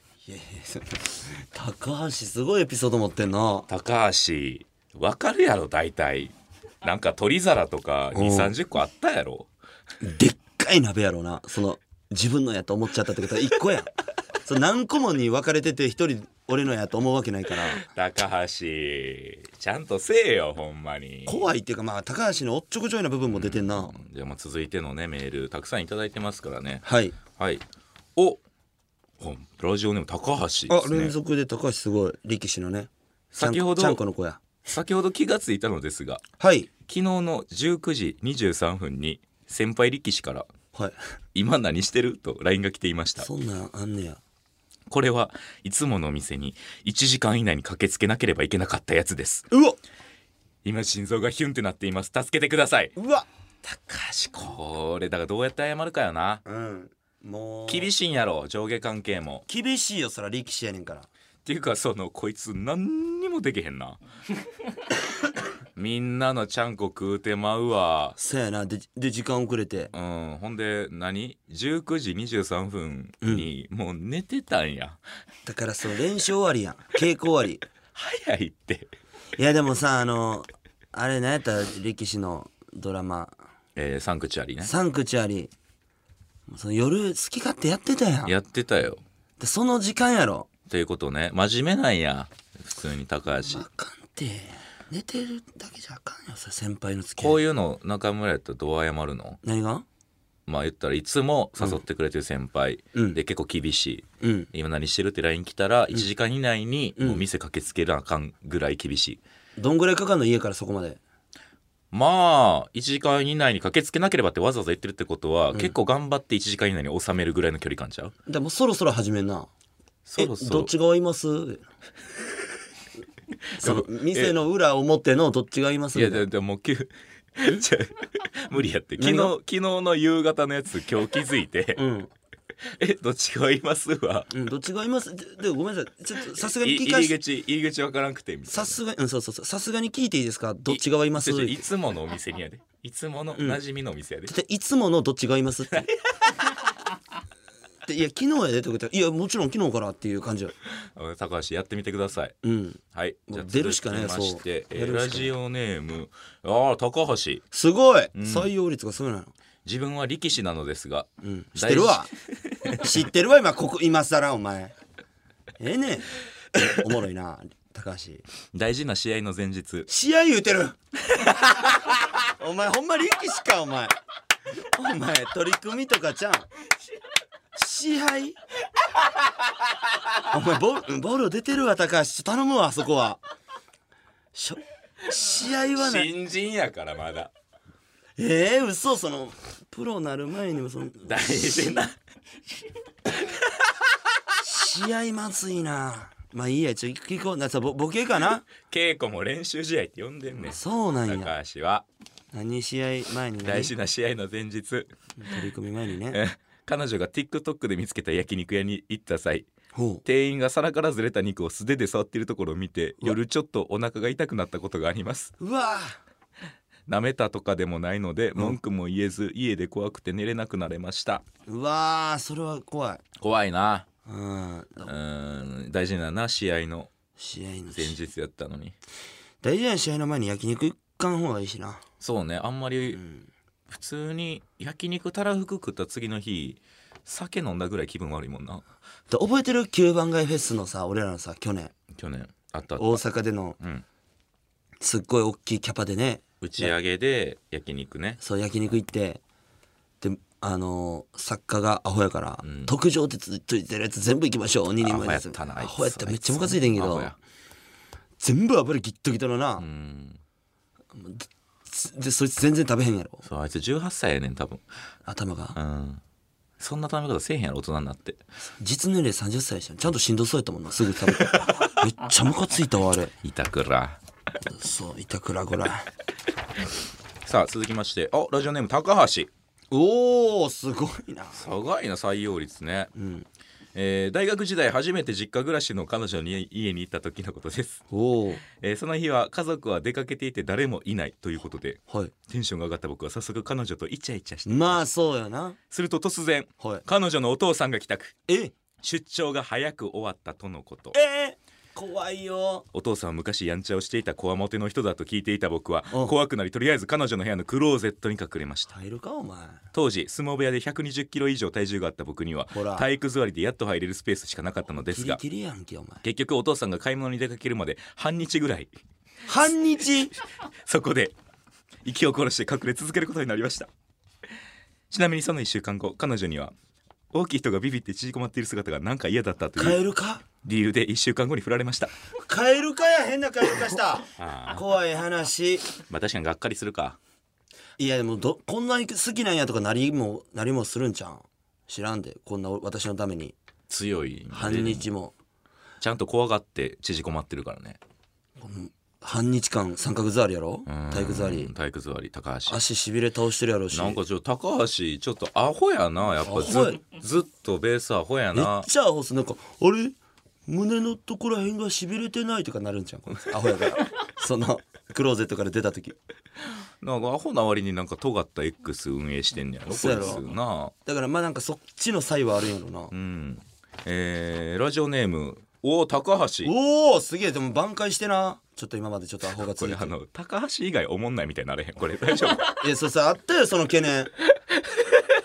高橋すごいエピソード持ってんな。 高橋わかるやろ。大体なんか取り皿とか 2,30 個あったやろ。 でっかい鍋やろな。その自分のやと思っちゃったってことは1個やんそ何個もに分かれてて1人俺のやと思うわけないから。 高橋ちゃんとせえよ、ほんまに。 怖いっていうか、高橋のおっちょこちょいな部分も出てんな。 じゃあ続いてのねメールたくさんいただいてますからね。ラジオネーム高橋ですね。 連続で高橋すごい。力士のね、 先ほどちゃんこの子や。 先ほど気がついたのですが、昨日の19時23分に先輩力士から今何してると LINE が来ていました。 そんなんあんねや。 これはいつもの店に1時間以内に駆けつけなければいけなかったやつです。今心臓がヒュンってなっています。助けてください。高橋、これだからどうやって謝るかよな。 もう厳しいんやろ、上下関係も厳しいよ。そら力士やねんから。 っていうかこいつ何にもできへんなみんなのちゃんこ食うてまうわ。 そうやな。で時間遅れて、 ほんで19時23分にもう寝てたんや。 だから練習終わりやん。稽古終わり早いって。 いやでもさ、あれ何やった力士のドラマ、 サンクチュアリね。 サンクチュアリ、夜好き勝手やってたやん。 やってたよ。 でその時間やろということね。真面目なんや普通に高橋。 あかんって寝てるだけじゃあかんよさ先輩の付き合い。 こういうの中村やったらどう謝るの？ 何が？ まあ言ったらいつも誘ってくれてる先輩、で結構厳しい、今何してるって LINE 来たら1時間以内にもう店駆けつけなあかんぐらい厳しい。 どんぐらいかかんの家からそこまで？ まあ1時間以内に駆けつけなければってわざわざ言ってるってことは、結構頑張って1時間以内に収めるぐらいの距離感ちゃう？ でもそろそろ始めんな。 そろそろどっち側いますその店の裏表のどっち側います？ いやでも無理やって。昨日の夕方のやつ今日気づいて、どっち側いますわ、 どっち側いますでごめんなさいちょっとさすがに聞か入り口わからんくてみたいな。 さすがにそうさすがに聞いていいですか？どっち側います？ いつものお店にやで。いつもの馴染みのお店やで、 いつものどっち側いますっていや昨日やでってこといやもちろん昨日からっていう感じよ。 高橋やってみてください。はいじゃあ出るしかない。 続きまして、ラジオネーム高橋すごい、採用率がすごいなの。 自分は力士なのですが、 知ってるわ知ってるわ今更お前ええねんおもろいな高橋。 大事な試合の前日。 試合言うてるお前ほんま力士かお前取り組みとかちゃん試合お前ボール出てるわ高橋頼むわそこは試合はね新人やからまだ。 嘘そのプロなる前にもその大事な試合まずいな。まあいいや聞こうなさボケかな。 稽古も練習試合って呼んでんねん。 そうなんや。 高橋は何試合前に大事な試合の前日取り組み前にね彼女が TikTok で見つけた焼肉屋に行った際、店員が皿からずれた肉を素手で触っているところを見て夜ちょっとお腹が痛くなったことがあります。 うわ舐めたとかでもないので文句も言えず家で怖くて寝れなくなれました。 うわそれは怖いな。大事な試合の前日やったのに。 大事な試合の前に焼肉行かん方がいいしな。 そうねあんまり、普通に焼肉たらふく食った次の日酒飲んだぐらい気分悪いもんな。 覚えてる9番街フェスのさ俺らのさ去年あった大阪での、すっごい大きいキャパでね打ち上げで焼肉ね。 そう焼肉行ってで作家がアホやから、特上ってついてるやつ全部行きましょう2人前です。アホやっためっちゃムカついてんけど全部油ギットギトのな、でそいつ全然食べへんやろ。 そうあいつ18歳やねん多分頭が、 そんな食べ方せえへんやろ大人になって。 実年齢30歳でした。ちゃんとしんどそうやったもんなすぐ食べてめっちゃムカついたわあれ。 板倉そう板倉こらさあ続きましてラジオネーム高橋。 おーすごいな。 すごいな採用率ね。大学時代初めて実家暮らしの彼女の家に行った時のことです。その日は家族は出かけていて誰もいないということで、テンションが上がった僕は早速彼女とイチャイチャして、 まあそうやな。 すると突然、彼女のお父さんが帰宅。出張が早く終わったとのこと。 怖いよ。 お父さんは昔やんちゃをしていたこわもての人だと聞いていた僕は怖くなりとりあえず彼女の部屋のクローゼットに隠れました。 入るかお前。 当時相撲部屋で120キロ以上体重があった僕には体育座りでやっと入れるスペースしかなかったのですが、 キリキリやんけお前。 結局お父さんが買い物に出かけるまで半日ぐらい半日そこで息を殺して隠れ続けることになりました。ちなみにその1週間後彼女には大きい人がビビって縮こまっている姿がなんか嫌だったというカエルか理由で1週間後に振られました。 カエルかや変なカエルかした怖い話。 まあ確かにがっかりするか。 いやでもこんなに好きなんやとかなりもするんちゃん知らんで。こんな私のために強い半日もちゃんと怖がって縮こまってるからね。 半日間三角座りやろ。体育座り高橋足しびれ倒してるやろし。 なんか高橋ちょっとアホやな。やっぱずっとベースアホやな。 めっちゃアホっす。なんかあれ胸のところらへんがしびれてないとかなるんちゃうアホやからそのクローゼットから出た時なんかアホな割になんか尖った X 運営してんねやろこいつな。 だからまあなんかそっちの際はあるんやろな。 ラジオネーム高橋。 すげえ。でも挽回してな。ちょっと今までちょっとアホがついてこれ高橋以外おもんないみたいになれへんこれ大丈夫いやそれさあったよその懸念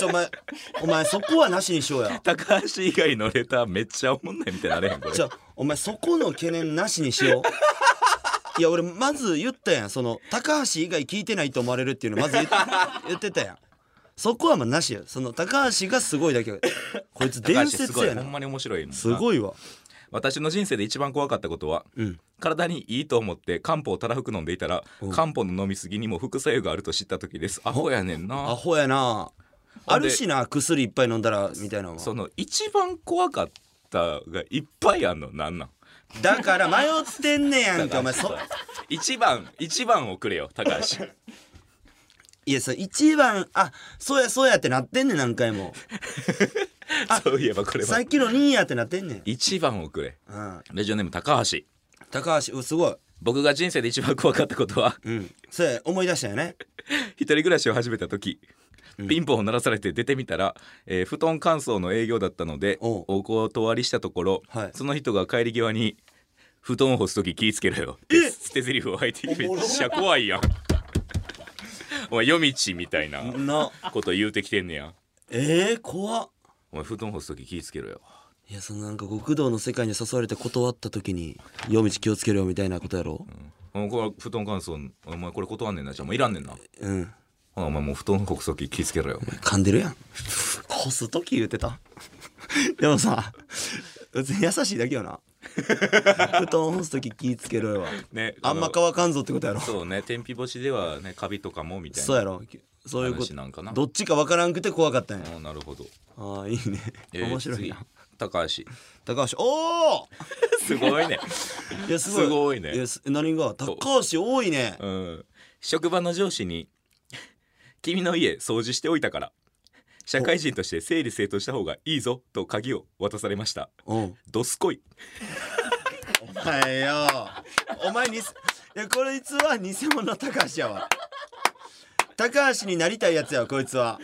お前そこはなしにしようや。 高橋以外のレターめっちゃおもんないみたいになれへんこれ。 お前そこの懸念なしにしよう。いや俺まず言ったやん、その高橋以外聞いてないと思われるっていうのまず言ってたやん。そこはまあなしや。その高橋がすごいだけ。こいつ伝説やな。 ほんまに面白いもんな。 すごいわ。 私の人生で一番怖かったことは、体にいいと思って漢方をたらふく飲んでいたら、漢方の飲みすぎにも副作用があると知った時です。アホやねんな。 アホやな。あるしな、薬いっぱい飲んだらみたいなのは。 その一番怖かったがいっぱいあんのなんなん。 だから迷ってんねやんかお前。 一番をくれよ高橋。 いやそれ一番そうやってなってんねん何回も。 そういえばこれはさっきの2やってなってんねん。 一番をくれ。ラジオネーム高橋。 すごい。 僕が人生で一番怖かったことは、 そうや思い出したよね。 一人暮らしを始めた時、ピンポンを鳴らされて出てみたら、布団乾燥の営業だったのでお断りしたところ、その人が帰り際に布団を干す時気ぃつけろよって捨て台詞を吐いてめっちゃ怖いやん。お前夜道みたいなこと言うてきてんねや。 怖っ。 お前布団干す時気ぃつけろよ。 いやそのなんか極道の世界に誘われて断った時に夜道気をつけろよみたいなことやろ。 これ布団乾燥お前これ断んねんな。じゃあもういらんねんな。お前もう布団干す時気ぃつけろよ。 噛んでるやん。干す時言うてた。でもさ別に優しいだけよな。布団干す時気ぃつけろよ、ね、あんま乾かんぞってことやろ。 そうね、天日干しではねカビとかもみたいな。 そうやろ。そういうことなんかな。どっちかわからんくて怖かったんや。 なるほど。 いいね、面白いな。 高橋おおすごいね。 いやすごいね。 何が高橋多いね。 職場の上司に君の家掃除しておいたから社会人として整理整頓した方がいいぞと鍵を渡されました。どすこい。 お前よ、お前いやこいつは偽物の高橋やわ。高橋になりたいやつやわこいつは。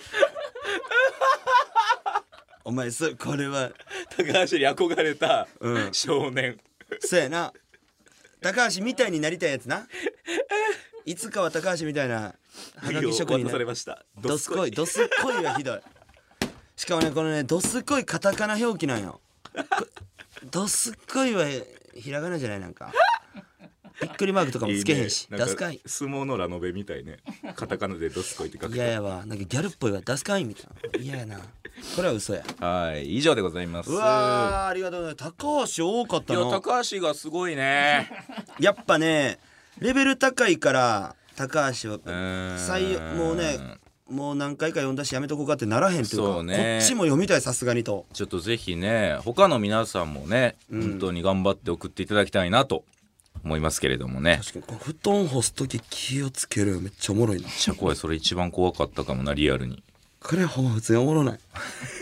お前これは高橋に憧れた少年。 そうやな、高橋みたいになりたいやつな。いつかは高橋みたいなはがき職人になる。どすこいはひどい。しかもねこのねどすこいカタカナ表記なんよ。どすこいはひらがなじゃない。なんかびっくりマークとかもつけへんし。ダスカイ相撲のラノベみたいね。カタカナでどすこいって書く。 いややわ、なんかギャルっぽいわ。ダスカイみたいな。嫌やな。これは嘘や。 はい、以上でございます。 うわありがとうございます。高橋多かったな。 いや高橋がすごいね。 やっぱねレベル高いから高橋はもうねもう何回か読んだしやめとこうかってならへんっていうか、こっちも読みたい。さすがにとちょっとぜひね他の皆さんもね、本当に頑張って送っていただきたいなと思いますけれどもね。 確かに布団干す時気をつけるよ。めっちゃおもろいな。めっちゃ怖い。それ一番怖かったかもな、リアルに。 これほんま普通におもろない。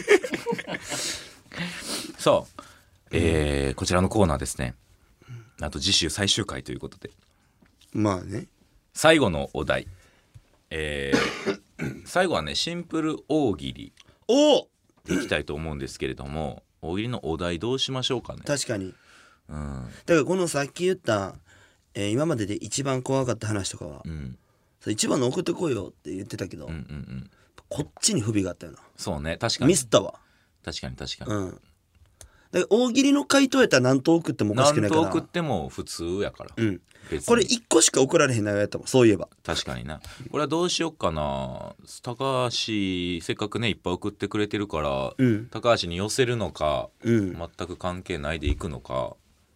そう、こちらのコーナーですね、あと次週最終回ということで、 まあね最後のお題、最後はねシンプル大喜利でいきたいと思うんですけれども、大喜利のお題どうしましょうかね。 確かに、だからこのさっき言った、今までで一番怖かった話とかは、一番の送ってこいよって言ってたけど、こっちに不備があったよな。 そうね、確かにミスったわ。 確かに、だから大喜利の回答やったら何と送ってもおかしくないから。 何と送っても普通やから、 これ1個しか送られへんなやったもん。そういえば確かにな。これはどうしよっかな。高橋せっかくねいっぱい送ってくれてるから、高橋に寄せるのか、全く関係ないでいくのか。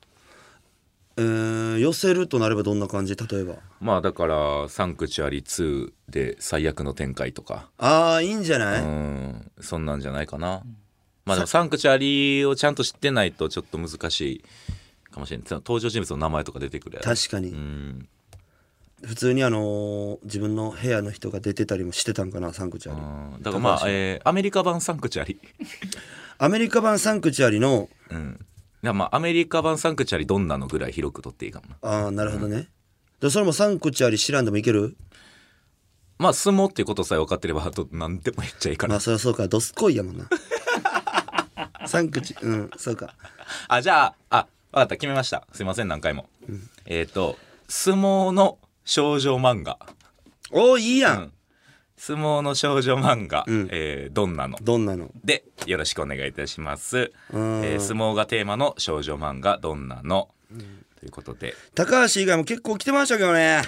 寄せるとなればどんな感じ。例えばまあだからサンクチュアリ2で最悪の展開とか。 いいんじゃない。 そんなんじゃないかな。まあでもサンクチュアリをちゃんと知ってないとちょっと難しいかもしれない。登場人物の名前とか出てくるやろ。 確かに、普通に自分の部屋の人が出てたりもしてたんかな、サンクチュアリ。 だからまあ、アメリカ版サンクチュアリアメリカ版サンクチュアリのまあアメリカ版サンクチュアリどんなのぐらい広く取っていいかもな。 なるほどね。でそれもサンクチュアリ知らんでもいける。 まあ相撲っていうことさえ分かってればあと何でも言っちゃいいから。 まあそりゃそうか。どすこいやもんな。サンクチそうか。 じゃあ分かった、決めました。すいません何回も、相撲の少女漫画。 いいやん、 相撲の少女漫画、どんなのでよろしくお願いいたします。相撲がテーマの少女漫画どんなの、ということで高橋以外も結構来てましたけどね。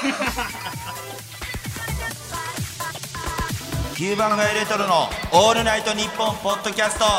9番街レトロのオールナイトニッポンポッドキャスト。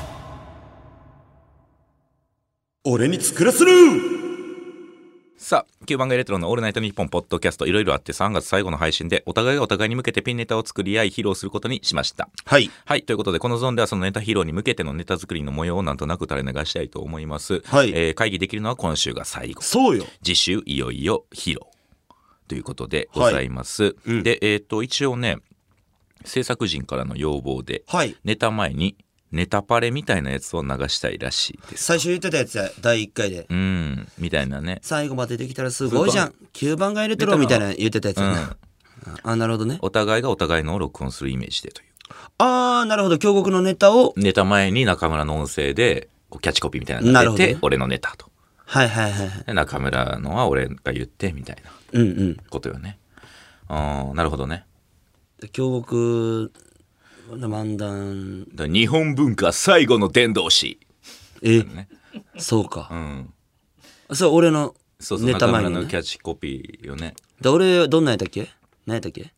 俺に作らせる。 さあ9番街レトロのオールナイトニッポンポッドキャスト、いろいろあって3月最後の配信でお互いがお互いに向けてピンネタを作り合い披露することにしました。はい、はい、ということでこのゾーンではそのネタ披露に向けてのネタ作りの模様をなんとなく垂れ流したいと思います。はい、会議できるのは今週が最後。そうよ。次週いよいよ披露ということでございます。はい、で一応ね制作陣からの要望で、はい、ネタ前にネタパレみたいなやつを流したいらしいです。 最初言ってたやつや、第1回でみたいなね。 最後までできたらすごいじゃん、9番街レトロみたいな言ってたやつやな、あ、なるほどね。 お互いがお互いのを録音するイメージでという。 あー、なるほど。京極のネタをネタ前に中村の音声でこうキャッチコピーみたいなのが出て、ね、俺のネタと、はいはいはい、で中村のは俺が言ってみたいなことよね。あー、なるほどね。 京極漫談日本文化最後の伝道師、 ね、そうか、そう俺のネタ前に、ね、 中村のキャッチコピーよね。 で俺どんなんやったっけ、何やったっけ、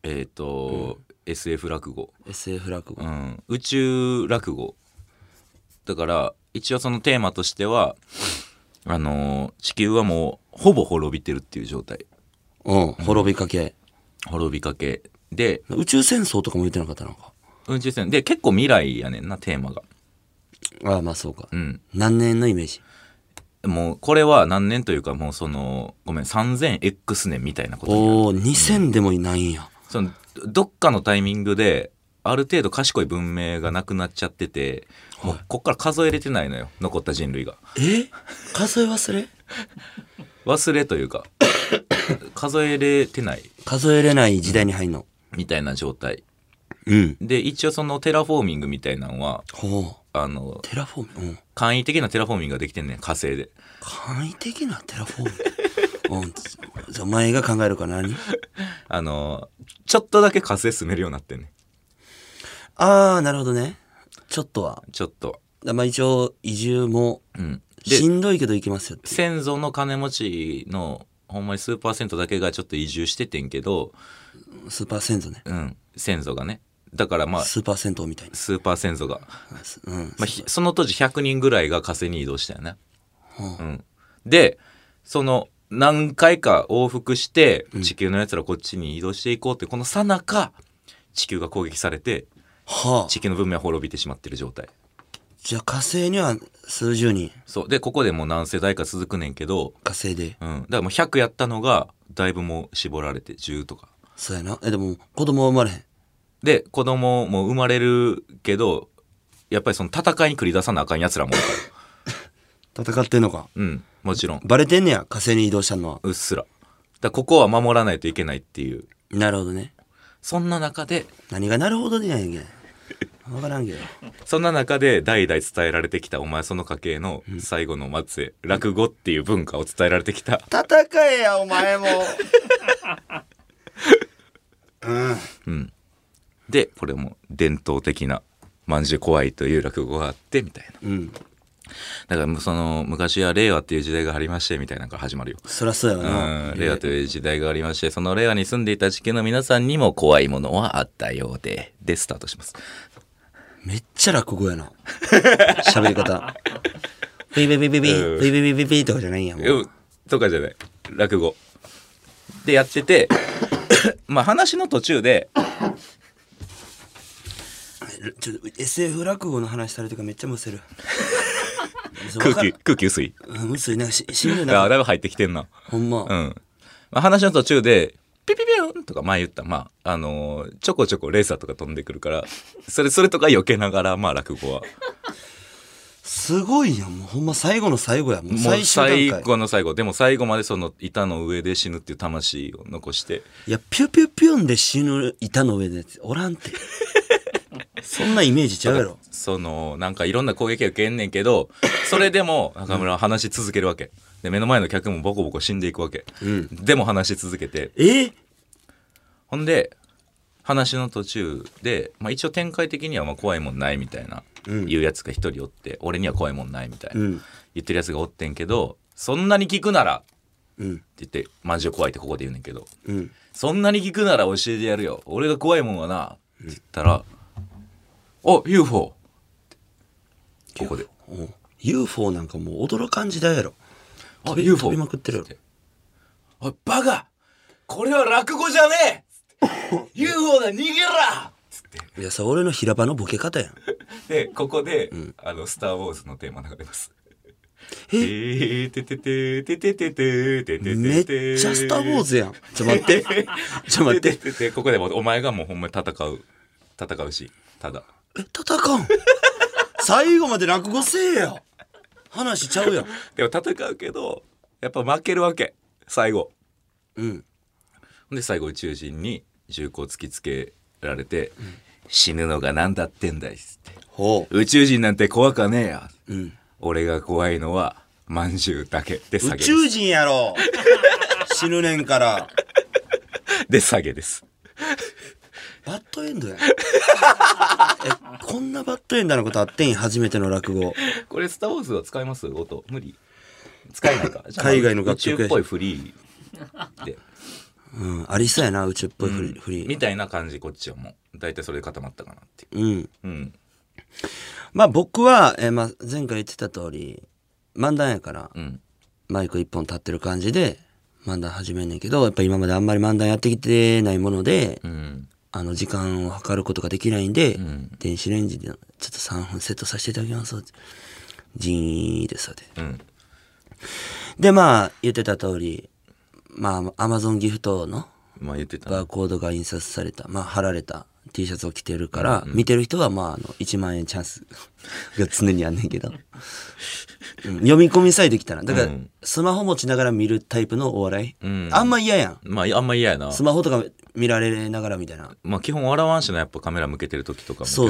SF 落語、 SF 落語、 宇宙落語だから、一応そのテーマとしては地球はもうほぼ滅びてるっていう状態。 滅びかけで宇宙戦争とかも言ってなかったのか。 宇宙戦で結構未来やねんなテーマが。 ああ、まあそうか、何年のイメージ。 もうこれは何年というか、もうそのごめん 3000X 年みたいなことになる。 おー、2000でもいないんや。 そのどっかのタイミングである程度賢い文明がなくなっちゃってて、もうこっから数えれてないのよ、残った人類が。 数え忘れというか数えれてない、 数えれない時代に入んのみたいな状態、で一応そのテラフォーミングみたいなのはテラフォーミング、 簡易的なテラフォーミングができてんねん、火星で。 簡易的なテラフォーミングじゃあお前が考えるか何ちょっとだけ火星住めるようになってんねん。 ああ、なるほどね。ちょっとまあ一応移住も、しんどいけど行きますよって。 先祖の金持ちのほんまに数パーセントだけがちょっと移住しててんけど、 スーパー先祖ね、 先祖がね、だからまあスーパー銭湯みたいなスーパー先祖が、その当時100人ぐらいが火星に移動したよね、でその何回か往復して地球のやつらこっちに移動していこうって、この最中地球が攻撃されて、地球の文明は滅びてしまってる状態。 じゃあ火星には数十人。 そうで、ここでもう何世代か続くねんけど、 火星で、 だからもう100やったのがだいぶもう絞られて10とか。 そうやな。でも子供は生まれへん。 で子供も生まれるけど、やっぱりその戦いに繰り出さなあかんやつらもいるから戦ってんのか。 もちろんバレてんねや、火星に移動したのは。 うっすら。だここは守らないといけないっていう。 なるほどね。 そんな中で何がなるほどでやんけん分からんけど、 そんな中で代々伝えられてきたお前その家系の最後の末裔、落語っていう文化を伝えられてきた。 戦えやお前もでこれも伝統的なまんじゅう怖いという落語があってみたいな、だからその昔は令和っていう時代がありましてみたいなのから始まるよ。 そりゃそうやな、 令和という時代がありまして、その令和に住んでいた地球の皆さんにも怖いものはあったようでスタートします。 めっちゃ落語やな喋り方ビビビビビビビビビビとかじゃないんやもうとかじゃない、落語でやっててまあ話の途中でちょっと SF 落語の話されてるからめっちゃむせる空気薄い薄いなんかしんどいな。 だいぶ入ってきてんなほんま。 まあ、話の途中でピピピュンとか前言った、まあちょこちょこレーザーとか飛んでくるから、それとか避けながら、まあ落語はすごいやん。もうほんま最後の最後や。もう最後の最後でも最後までその板の上で死ぬっていう魂を残して。 いやピュピュピュンで死ぬ板の上でおらんってそんなイメージちゃうやろ。 そのなんかいろんな攻撃を受けんねんけど、それでも中村は話し続けるわけで、目の前の客もボコボコ死んでいくわけ、でも話し続けて、ほんで話の途中で、まあ、一応展開的にはまあ怖いもんないみたいな、言うやつが一人おって、俺には怖いもんないみたいな、言ってるやつがおってんけど、そんなに聞くなら、って言ってマジで怖いってここで言うねんけど、そんなに聞くなら教えてやるよ、俺が怖いもんはなって言ったら、あ UFO ここで UFO なんかもう驚かん時代やろ。 あ UFO 飛びまくってるやろ。 おいバカ、これは落語じゃねえUFO だ逃げらつって。 いやさ、俺の平場のボケ方やん。 でここで、スター・ウォーズのテーマ流れます。めっちゃスター・ウォーズやん。ちょ待ってここでもお前がもうほんまに戦うし、ただ戦うん最後まで落語せえや。話しちゃうやん。 でも戦うけどやっぱ負けるわけ最後。で最後宇宙人に銃口突きつけられて、死ぬのがなんだってんだいっつって、宇宙人なんて怖かねえや、俺が怖いのはまんじゅうだけで下げです。 宇宙人やろ死ぬねんからで下げです。 バッドエンドやこんなバッドエンドのことあってん。初めての落語。 これスター・ウォーズは使えます？音無理、使えないか。 海外の楽曲宇宙っぽいフリーでありそうやな、宇宙っぽいフリー、 みたいな感じ。こっちはもう大体それで固まったかなっていう。 まあ僕は、前回言ってた通り漫談やから、マイク一本立ってる感じで漫談始めんねんけど、やっぱ今まであんまり漫談やってきてないもので、時間を計ることができないんで、電子レンジでちょっと3分セットさせていただきますジーンでさで、でまあ言ってた通り、まあアマゾンギフトのバーコードが印刷された、貼られた T シャツを着てるから、見てる人は1万円チャンスが常にあんねんけど読み込みさえできたら、だからスマホ持ちながら見るタイプのお笑い、あんま嫌やん。 あんま嫌やな。 スマホとか見られながらみたいな。基本笑わんしな、やっぱカメラ向けてる時とかも。そう、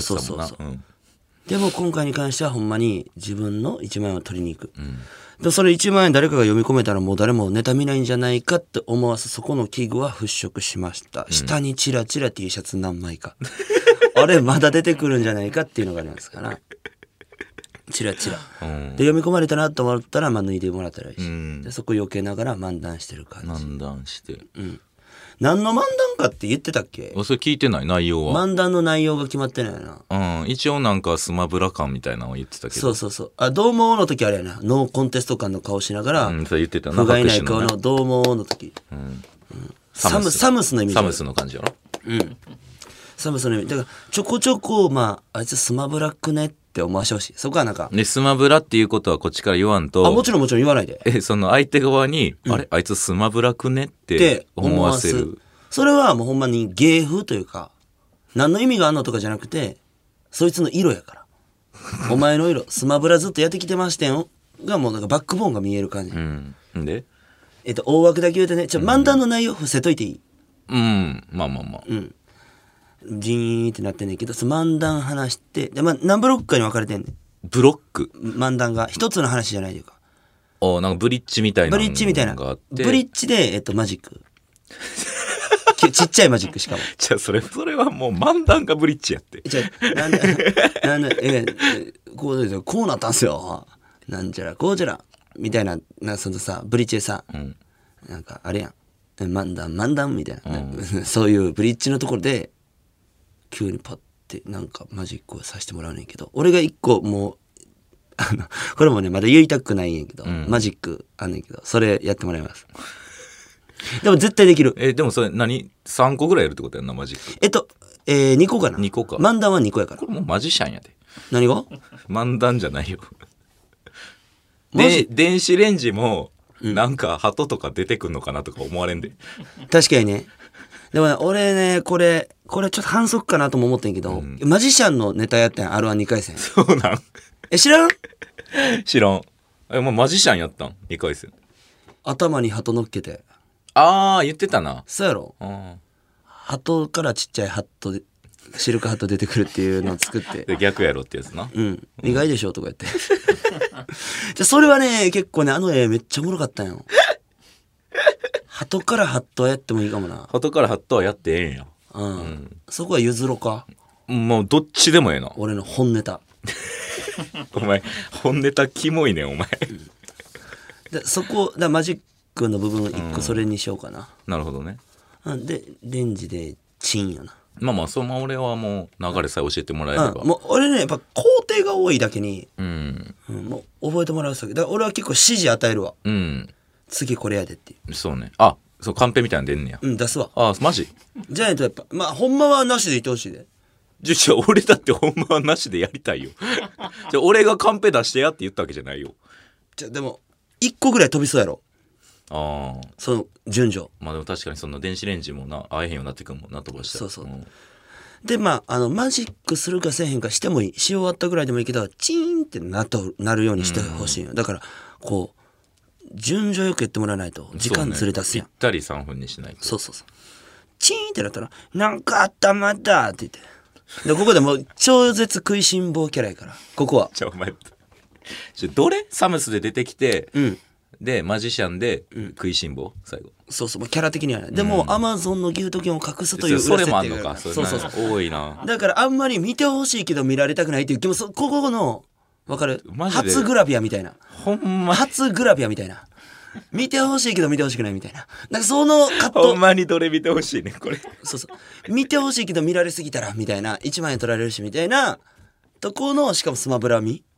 でも今回に関してはほんまに自分の1万円を取りに行く、でそれ1万円誰かが読み込めたらもう誰もネタ見ないんじゃないかって思わす、そこの危惧は払拭しました。下にチラチラ T シャツ何枚かあれまだ出てくるんじゃないかっていうのがありますから、チラチラ、で読み込まれたなと思ったら脱いでもらったらいいし、でそこ避けながら漫談してる感じ。 漫談して、 何の漫談かって言ってたっけ？ それ聞いてない。内容は漫談の内容が決まってないな。 一応なんかスマブラ感みたいなのを言ってたけど。 そうあ、どうもの時あれやな、ノーコンテスト感の顔しながら、 そう言ってたな。 不甲斐ない顔のどうもの時、サムスの意味。 サムスの感じやろ。 サムスの意味だから、ちょこちょこあいつスマブラくねって思わしてほしい。そこはなんかスマブラっていうことはこっちから言わんと。 もちろん言わないで。 その相手側に、あいつスマブラくねって思わせる。 それはもうほんまに芸風というか、何の意味があんのとかじゃなくて、そいつの色やからお前の色、スマブラずっとやってきてましたよがもうなんかバックボーンが見える感じ。で大枠だけ言うとね、漫談の内容伏せといていい？ まあジーンってなってんねんけど、漫談話してで、何ブロックかに分かれてんねん。 ブロック漫談が一つの話じゃないというか、 なんかブリッジみたいなのがあって、 ブリッジでマジックちっちゃいマジックしかも。 じゃあそれはもう漫談がブリッジやって。 こうなったんすよ。なんちゃらこうちゃらみたいな、そのさブリッジでさ、なんかあれやん、漫談みたいな、そういうブリッジのところで急にパッてなんかマジックをさせてもらうねんけど、俺が一個もうこれもねまだ言いたくないんやけど、マジックあんねんけど、それやってもらいますでも絶対できる。 でもそれ3個ぐらいやるってことやんな、マジック。 2個かな。 2個か。 漫談は2個やから。 これもうマジシャンやで。 何が？ 漫談じゃないよ電子レンジもなんか鳩とか出てくんのかなとか思われんで。 確かにね。でもね、俺ね、これちょっと反則かなとも思ってんけど、マジシャンのネタやったん R12 回戦。 そうなん？ 知らん？ 知らん。もうマジシャンやったん2回戦。 頭に鳩乗っけて。 言ってたな。 そうやろ。鳩からちっちゃいハットでシルクハット出てくるっていうのを作ってで逆やろってやつな。 意外でしょとか言ってじゃそれはね結構ね、絵めっちゃおもろかったんよ鳩からハットはやってもいいかもな。 鳩からハットはやってええんや。 そこは譲ろうか。 もうどっちでもええな。 俺の本ネタ。 お前本ネタキモいねんお前。 でそこだマジックの部分1個それにしようかな。 なるほどね。 でレンジでチンよな。 まあその俺はもう流れさえ教えてもらえれば。 もう俺ねやっぱ工程が多いだけに、もう覚えてもらうだけだから俺は結構指示与えるわ。次これやでっていう。 そうね。あ、そうカンペみたいなの出んねや。 出すわ。 あ、マジ？ じゃないとやっぱほんまはなしで言ってほしいで。 俺だってほんまはなしでやりたいよ。俺がカンペ出してやって言ったわけじゃないよ。 でも1個ぐらい飛びそうやろ。 ああ。 その順序。 まあでも確かにその電子レンジも合えへんようになってくるもんな、飛ばしたら。 そう。でマジックするかせえへんかしてもいい。し終わったぐらいでもいいけどチーンってなるようにしてほしいよ。だからこう順序よくやってもらわないと時間ずれ出すやん。 ぴったり3分にしないと。 そう。チーンってなったらなんかあったまったって言って。でここでもう超絶食いしん坊キャラやからここは。 お前どれサムスで出てきて、でマジシャンで食いしん坊最後。 そうキャラ的にはね。でもアマゾンのギフト券を隠すというそれもあんのか。 そう多いな。 だからあんまり見てほしいけど見られたくないっていう気もここの分かる。 マジで初グラビアみたいな。 ほんま初グラビアみたいな。見てほしいけど見てほしくないみたいな。なんかそのカット。 ほんまにどれ見てほしいねこれ。 そう見てほしいけど見られすぎたらみたいな。1万円取られるしみたいなとこのしかもスマブラ見。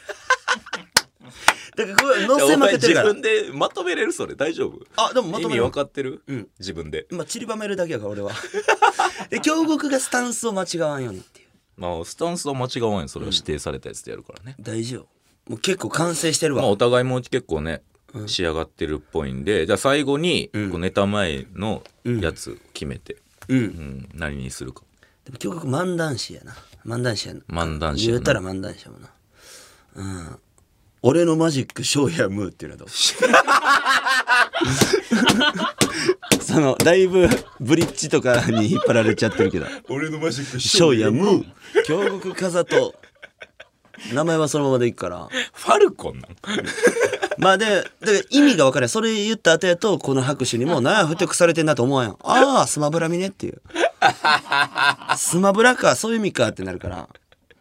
だからこれ乗せまくってるから。 自分でまとめれるそれ大丈夫？ でもまとめる。 意味分かってる？自分で。 散りばめるだけやから俺は。で京極がスタンスを間違わんようにっていう。 スタンスは間違わんよ。それは指定されたやつでやるからね。 大事よ。もう結構完成してるわ。 お互いも結構ね仕上がってるっぽいんで、じゃあ最後にこうネタ前のやつ決めて、何にするか。 でも京極漫談師やな。言うたら漫談師やもんな。俺のマジックショーやムーっていうのはどう？そのだいぶブリッジとかに引っ張られちゃってるけど。 俺のマジックショーやムー。京極風と名前はそのままでいくから。 ファルコンなん？ だから意味が分からない。それ言った後やとこの拍手にもふてくされてんなと思わんやん。スマブラ見ねっていう。スマブラかそういう意味かってなるから。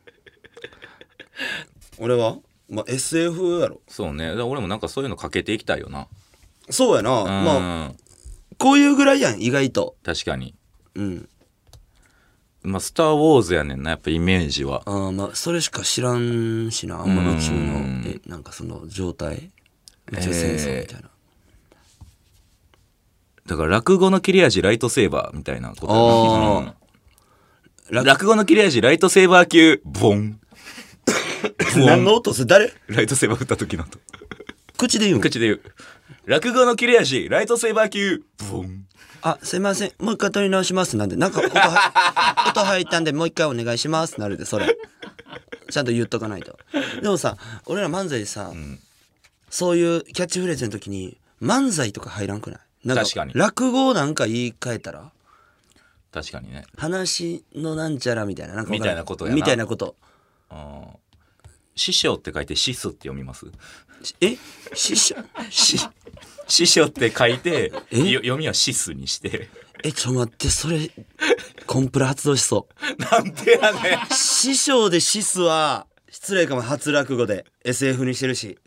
俺はSF やろ。 そうね。俺もなんかそういうのかけていきたいよな。 そうやな。こういうぐらいやん意外と。 確かに。スター・ウォーズやねんなやっぱイメージは。 それしか知らんしな。あんま宇宙のなんかその状態、宇宙戦争みたいな。 だから落語の切れ味ライトセーバーみたいなことやな。落語の切れ味ライトセーバー級ボン。 何の音？それ誰？ ライトセーバー振った時の音。 口で言う。 落語の切れ味ライトセーバー級ボン。 すいませんもう一回取り直しますなんでなんか音入ったんでもう一回お願いしますなるでそれちゃんと言っとかないと。でもさ俺ら漫才でさ、そういうキャッチフレーズの時に漫才とか入らんくない？なんか確かに落語なんか言い換えたら確かにね。 話のなんちゃらみたいなみたいなことやな。 みたいなこと。 師匠って書いてシスって読みます？ 師匠師匠って書いて読みはシスにして。 ちょ待ってそれコンプラ発動しそう。 なんでやねん。 師匠でシスは失礼かも。初落語で SF にしてるし。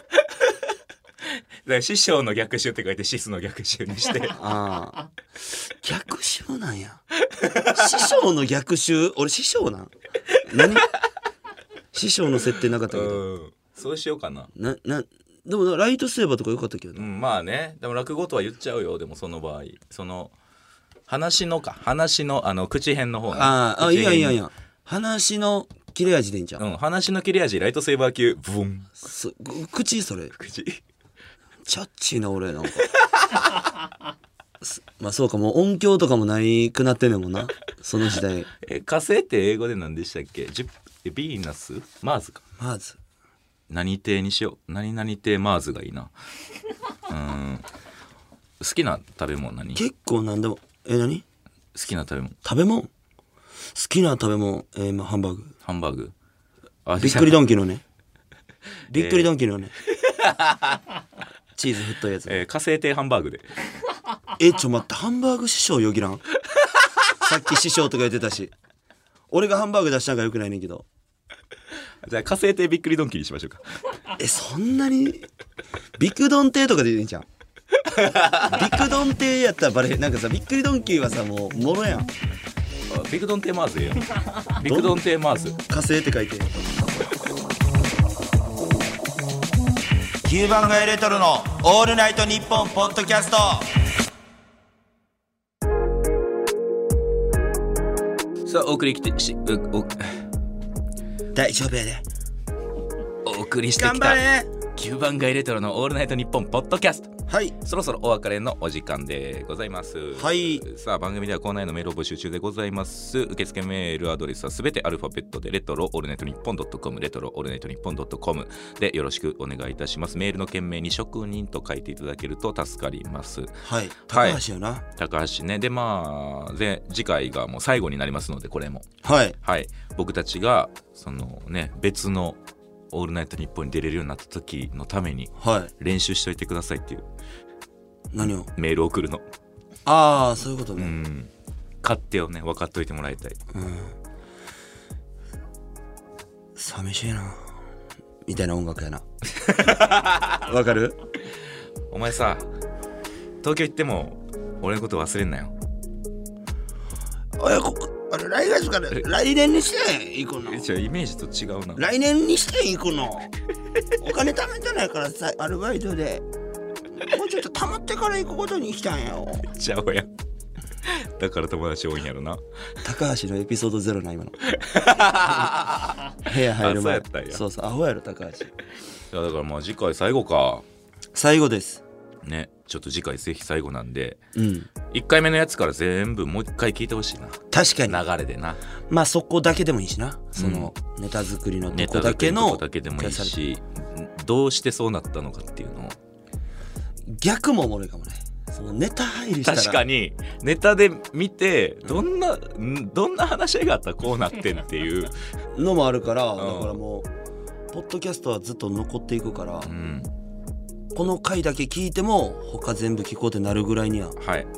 だから師匠の逆襲って書いてシスの逆襲にして。 逆襲なんや。師匠の逆襲。俺師匠なん？何？師匠の設定なかったけど。 そうしようかな。 でもライトセーバーとか良かったけど、 まあね。でも落語とは言っちゃうよ。でもその場合その話の口編の方ね。 いや話の切れ味でいいんじゃん。 話の切れ味ライトセーバー級ブン。 口それ口チャッチーな俺なんかそうかもう音響とかもないくなってんねんもんなその時代。 火星って英語で何でしたっけ？ビーナス？マーズか。 マーズ何亭にしよう。何々亭マーズがいいな。好きな食べ物何？ 結構何でも。何？ 好きな食べ物。 好きな食べ物ハンバーグ。びっくりドンキーのね。びっくりドンキーのね。チーズ太いやつ。 火星亭ハンバーグで。 ちょ待ってハンバーグ師匠よぎらん？ささっき師匠とか言ってたし俺がハンバーグ出したのがよくないねんけど。 じゃあ火星亭びっくりドンキーにしましょうか。 そんなにビクドン亭とかでいいんじゃん。ビクドン亭やったらバレなんかさびっくりドンキーはさもうもろやん。 ビクドン亭マーズやん。ビクドン亭マーズ火星って書いて 9番街レトロのオールナイトニッポンポッドキャスト。 さあお送り大丈夫やで。 お送りしてきた9番街レトロのオールナイトニッポンポッドキャスト。 はい、 そろそろお別れのお時間でございます。 はい。 さあ番組ではコーナーへのメールを募集中でございます。受付メールアドレスはすべてアルファベットでレトロオールナイトニッポンドットコムレトロオールナイトニッポンドットコムでよろしくお願いいたします。メールの件名に職人と書いていただけると助かります。 はい。高橋よな。はい、 高橋ね。で次回がもう最後になりますのでこれもはい僕たちがそのね別のオールナイトニッポンに出れるようになった時のために練習しといてくださいっていう。 何をメール送るの。 ああそういうことね。 勝手をね分かっといてもらいたい。 寂しいなみたいな音楽やな。わかる？ お前さ東京行っても俺のこと忘れんなよ。 来月から来年にして行くの。 イメージと違うな。 来年にして行くの。お金貯めてないからさアルバイトでもうちょっと貯まってから行くことに来たんやよ。 ちゃうやん。だから友達多いんやろな。 高橋のエピソード0な今の。部屋入る前。そうアホやろ高橋。 いやだからまあ次回最後か。 最後ですね。ちょっと次回ぜひ最後なんで、1回目のやつから全部もう1回聞いてほしいな。 確かに流れでな。 まあそこだけでもいいしな。そのネタ作りのとこだけのネタだけでもいいし、どうしてそうなったのかっていうのを。 逆もおもろいかもね。そのネタ入りしたら確かにネタで見てどんな話し合いがあったらこうなってんっていうのもあるから、だからもうポッドキャストはずっと残っていくから、この回だけ聞いても他全部聞こうってなるぐらいには。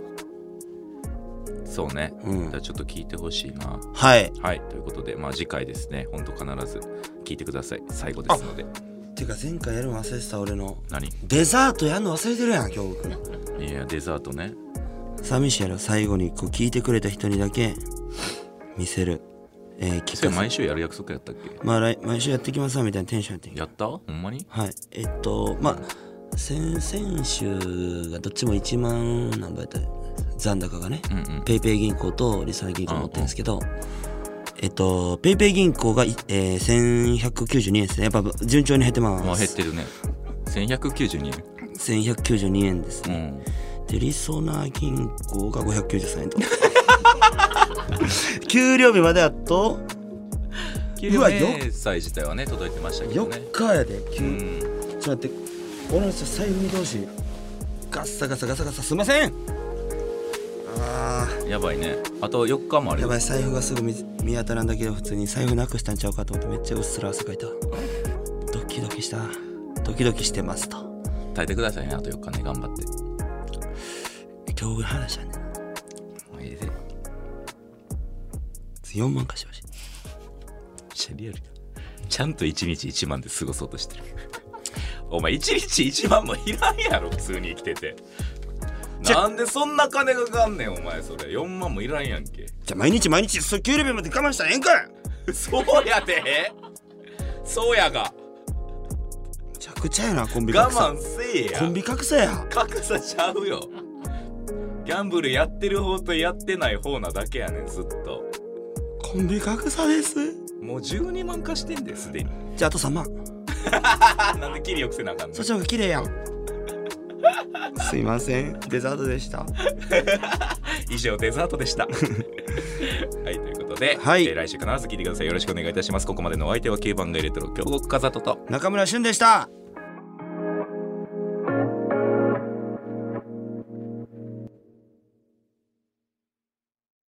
そうね、じゃあちょっと聞いてほしいな。 はいということで次回ですね。ほんと必ず聞いてください。最後ですので。 てか前回やるの忘れてた。俺の何デザートやんの忘れてるやん今日。 いやデザートね。 寂しいやろ。最後にこう聞いてくれた人にだけ見せる。 それ毎週やる約束やったっけ？ 毎週やってきますみたいなテンションやってん。 やった？ほんまに？ はい。先週がどっちも1万何倍やった残高がね、ペイペイ銀行とりそな銀行持ってるんですけど、ペイペイ銀行が、1192円ですね。やっぱ順調に減ってます。 もう減ってるね。1192円。 1192円ですね。でりそな銀行が593円と。給料日まであと給料明細自体はね届いてましたけどね。 4日やで。ちょっと待って、俺の財布見通しガッサガサガサガサ。すいません。 やばいね。あと4日もあるよ。 やばい。財布がすぐ見当たらんだけど普通に財布なくしたんちゃうかと思ってめっちゃうっすら汗かいた。ドキドキした。ドキドキしてますと。 耐えてくださいね。あと4日ね頑張って。 今日ぐらい話したんねんな。 いいで 4万貸してほしい。 シャリアルか。ちゃんと1日1万で過ごそうとしてる。お前1日1万もいらんやろ普通に生きてて。なんでそんな金がかかんねんお前。それ4万もいらんやんけ。 じゃあ毎日給料日まで我慢したらええんかい。 そうやで。そうやがめちゃくちゃやな。コンビ格差。 我慢せえや。 コンビ格差や。 格差ちゃうよ。ギャンブルやってる方とやってない方なだけやねんずっと。 コンビ格差です。 もう12万貸してんですでに。 じゃああと3万。 なんでキリよくせなあかんの。 そっちの方が綺麗やん。すいませんデザートでした。 以上デザートでした。はいということで、来週必ず聞いてください。よろしくお願いいたします。ここまでのお相手は9番街レトロ京極風人と中村俊でした。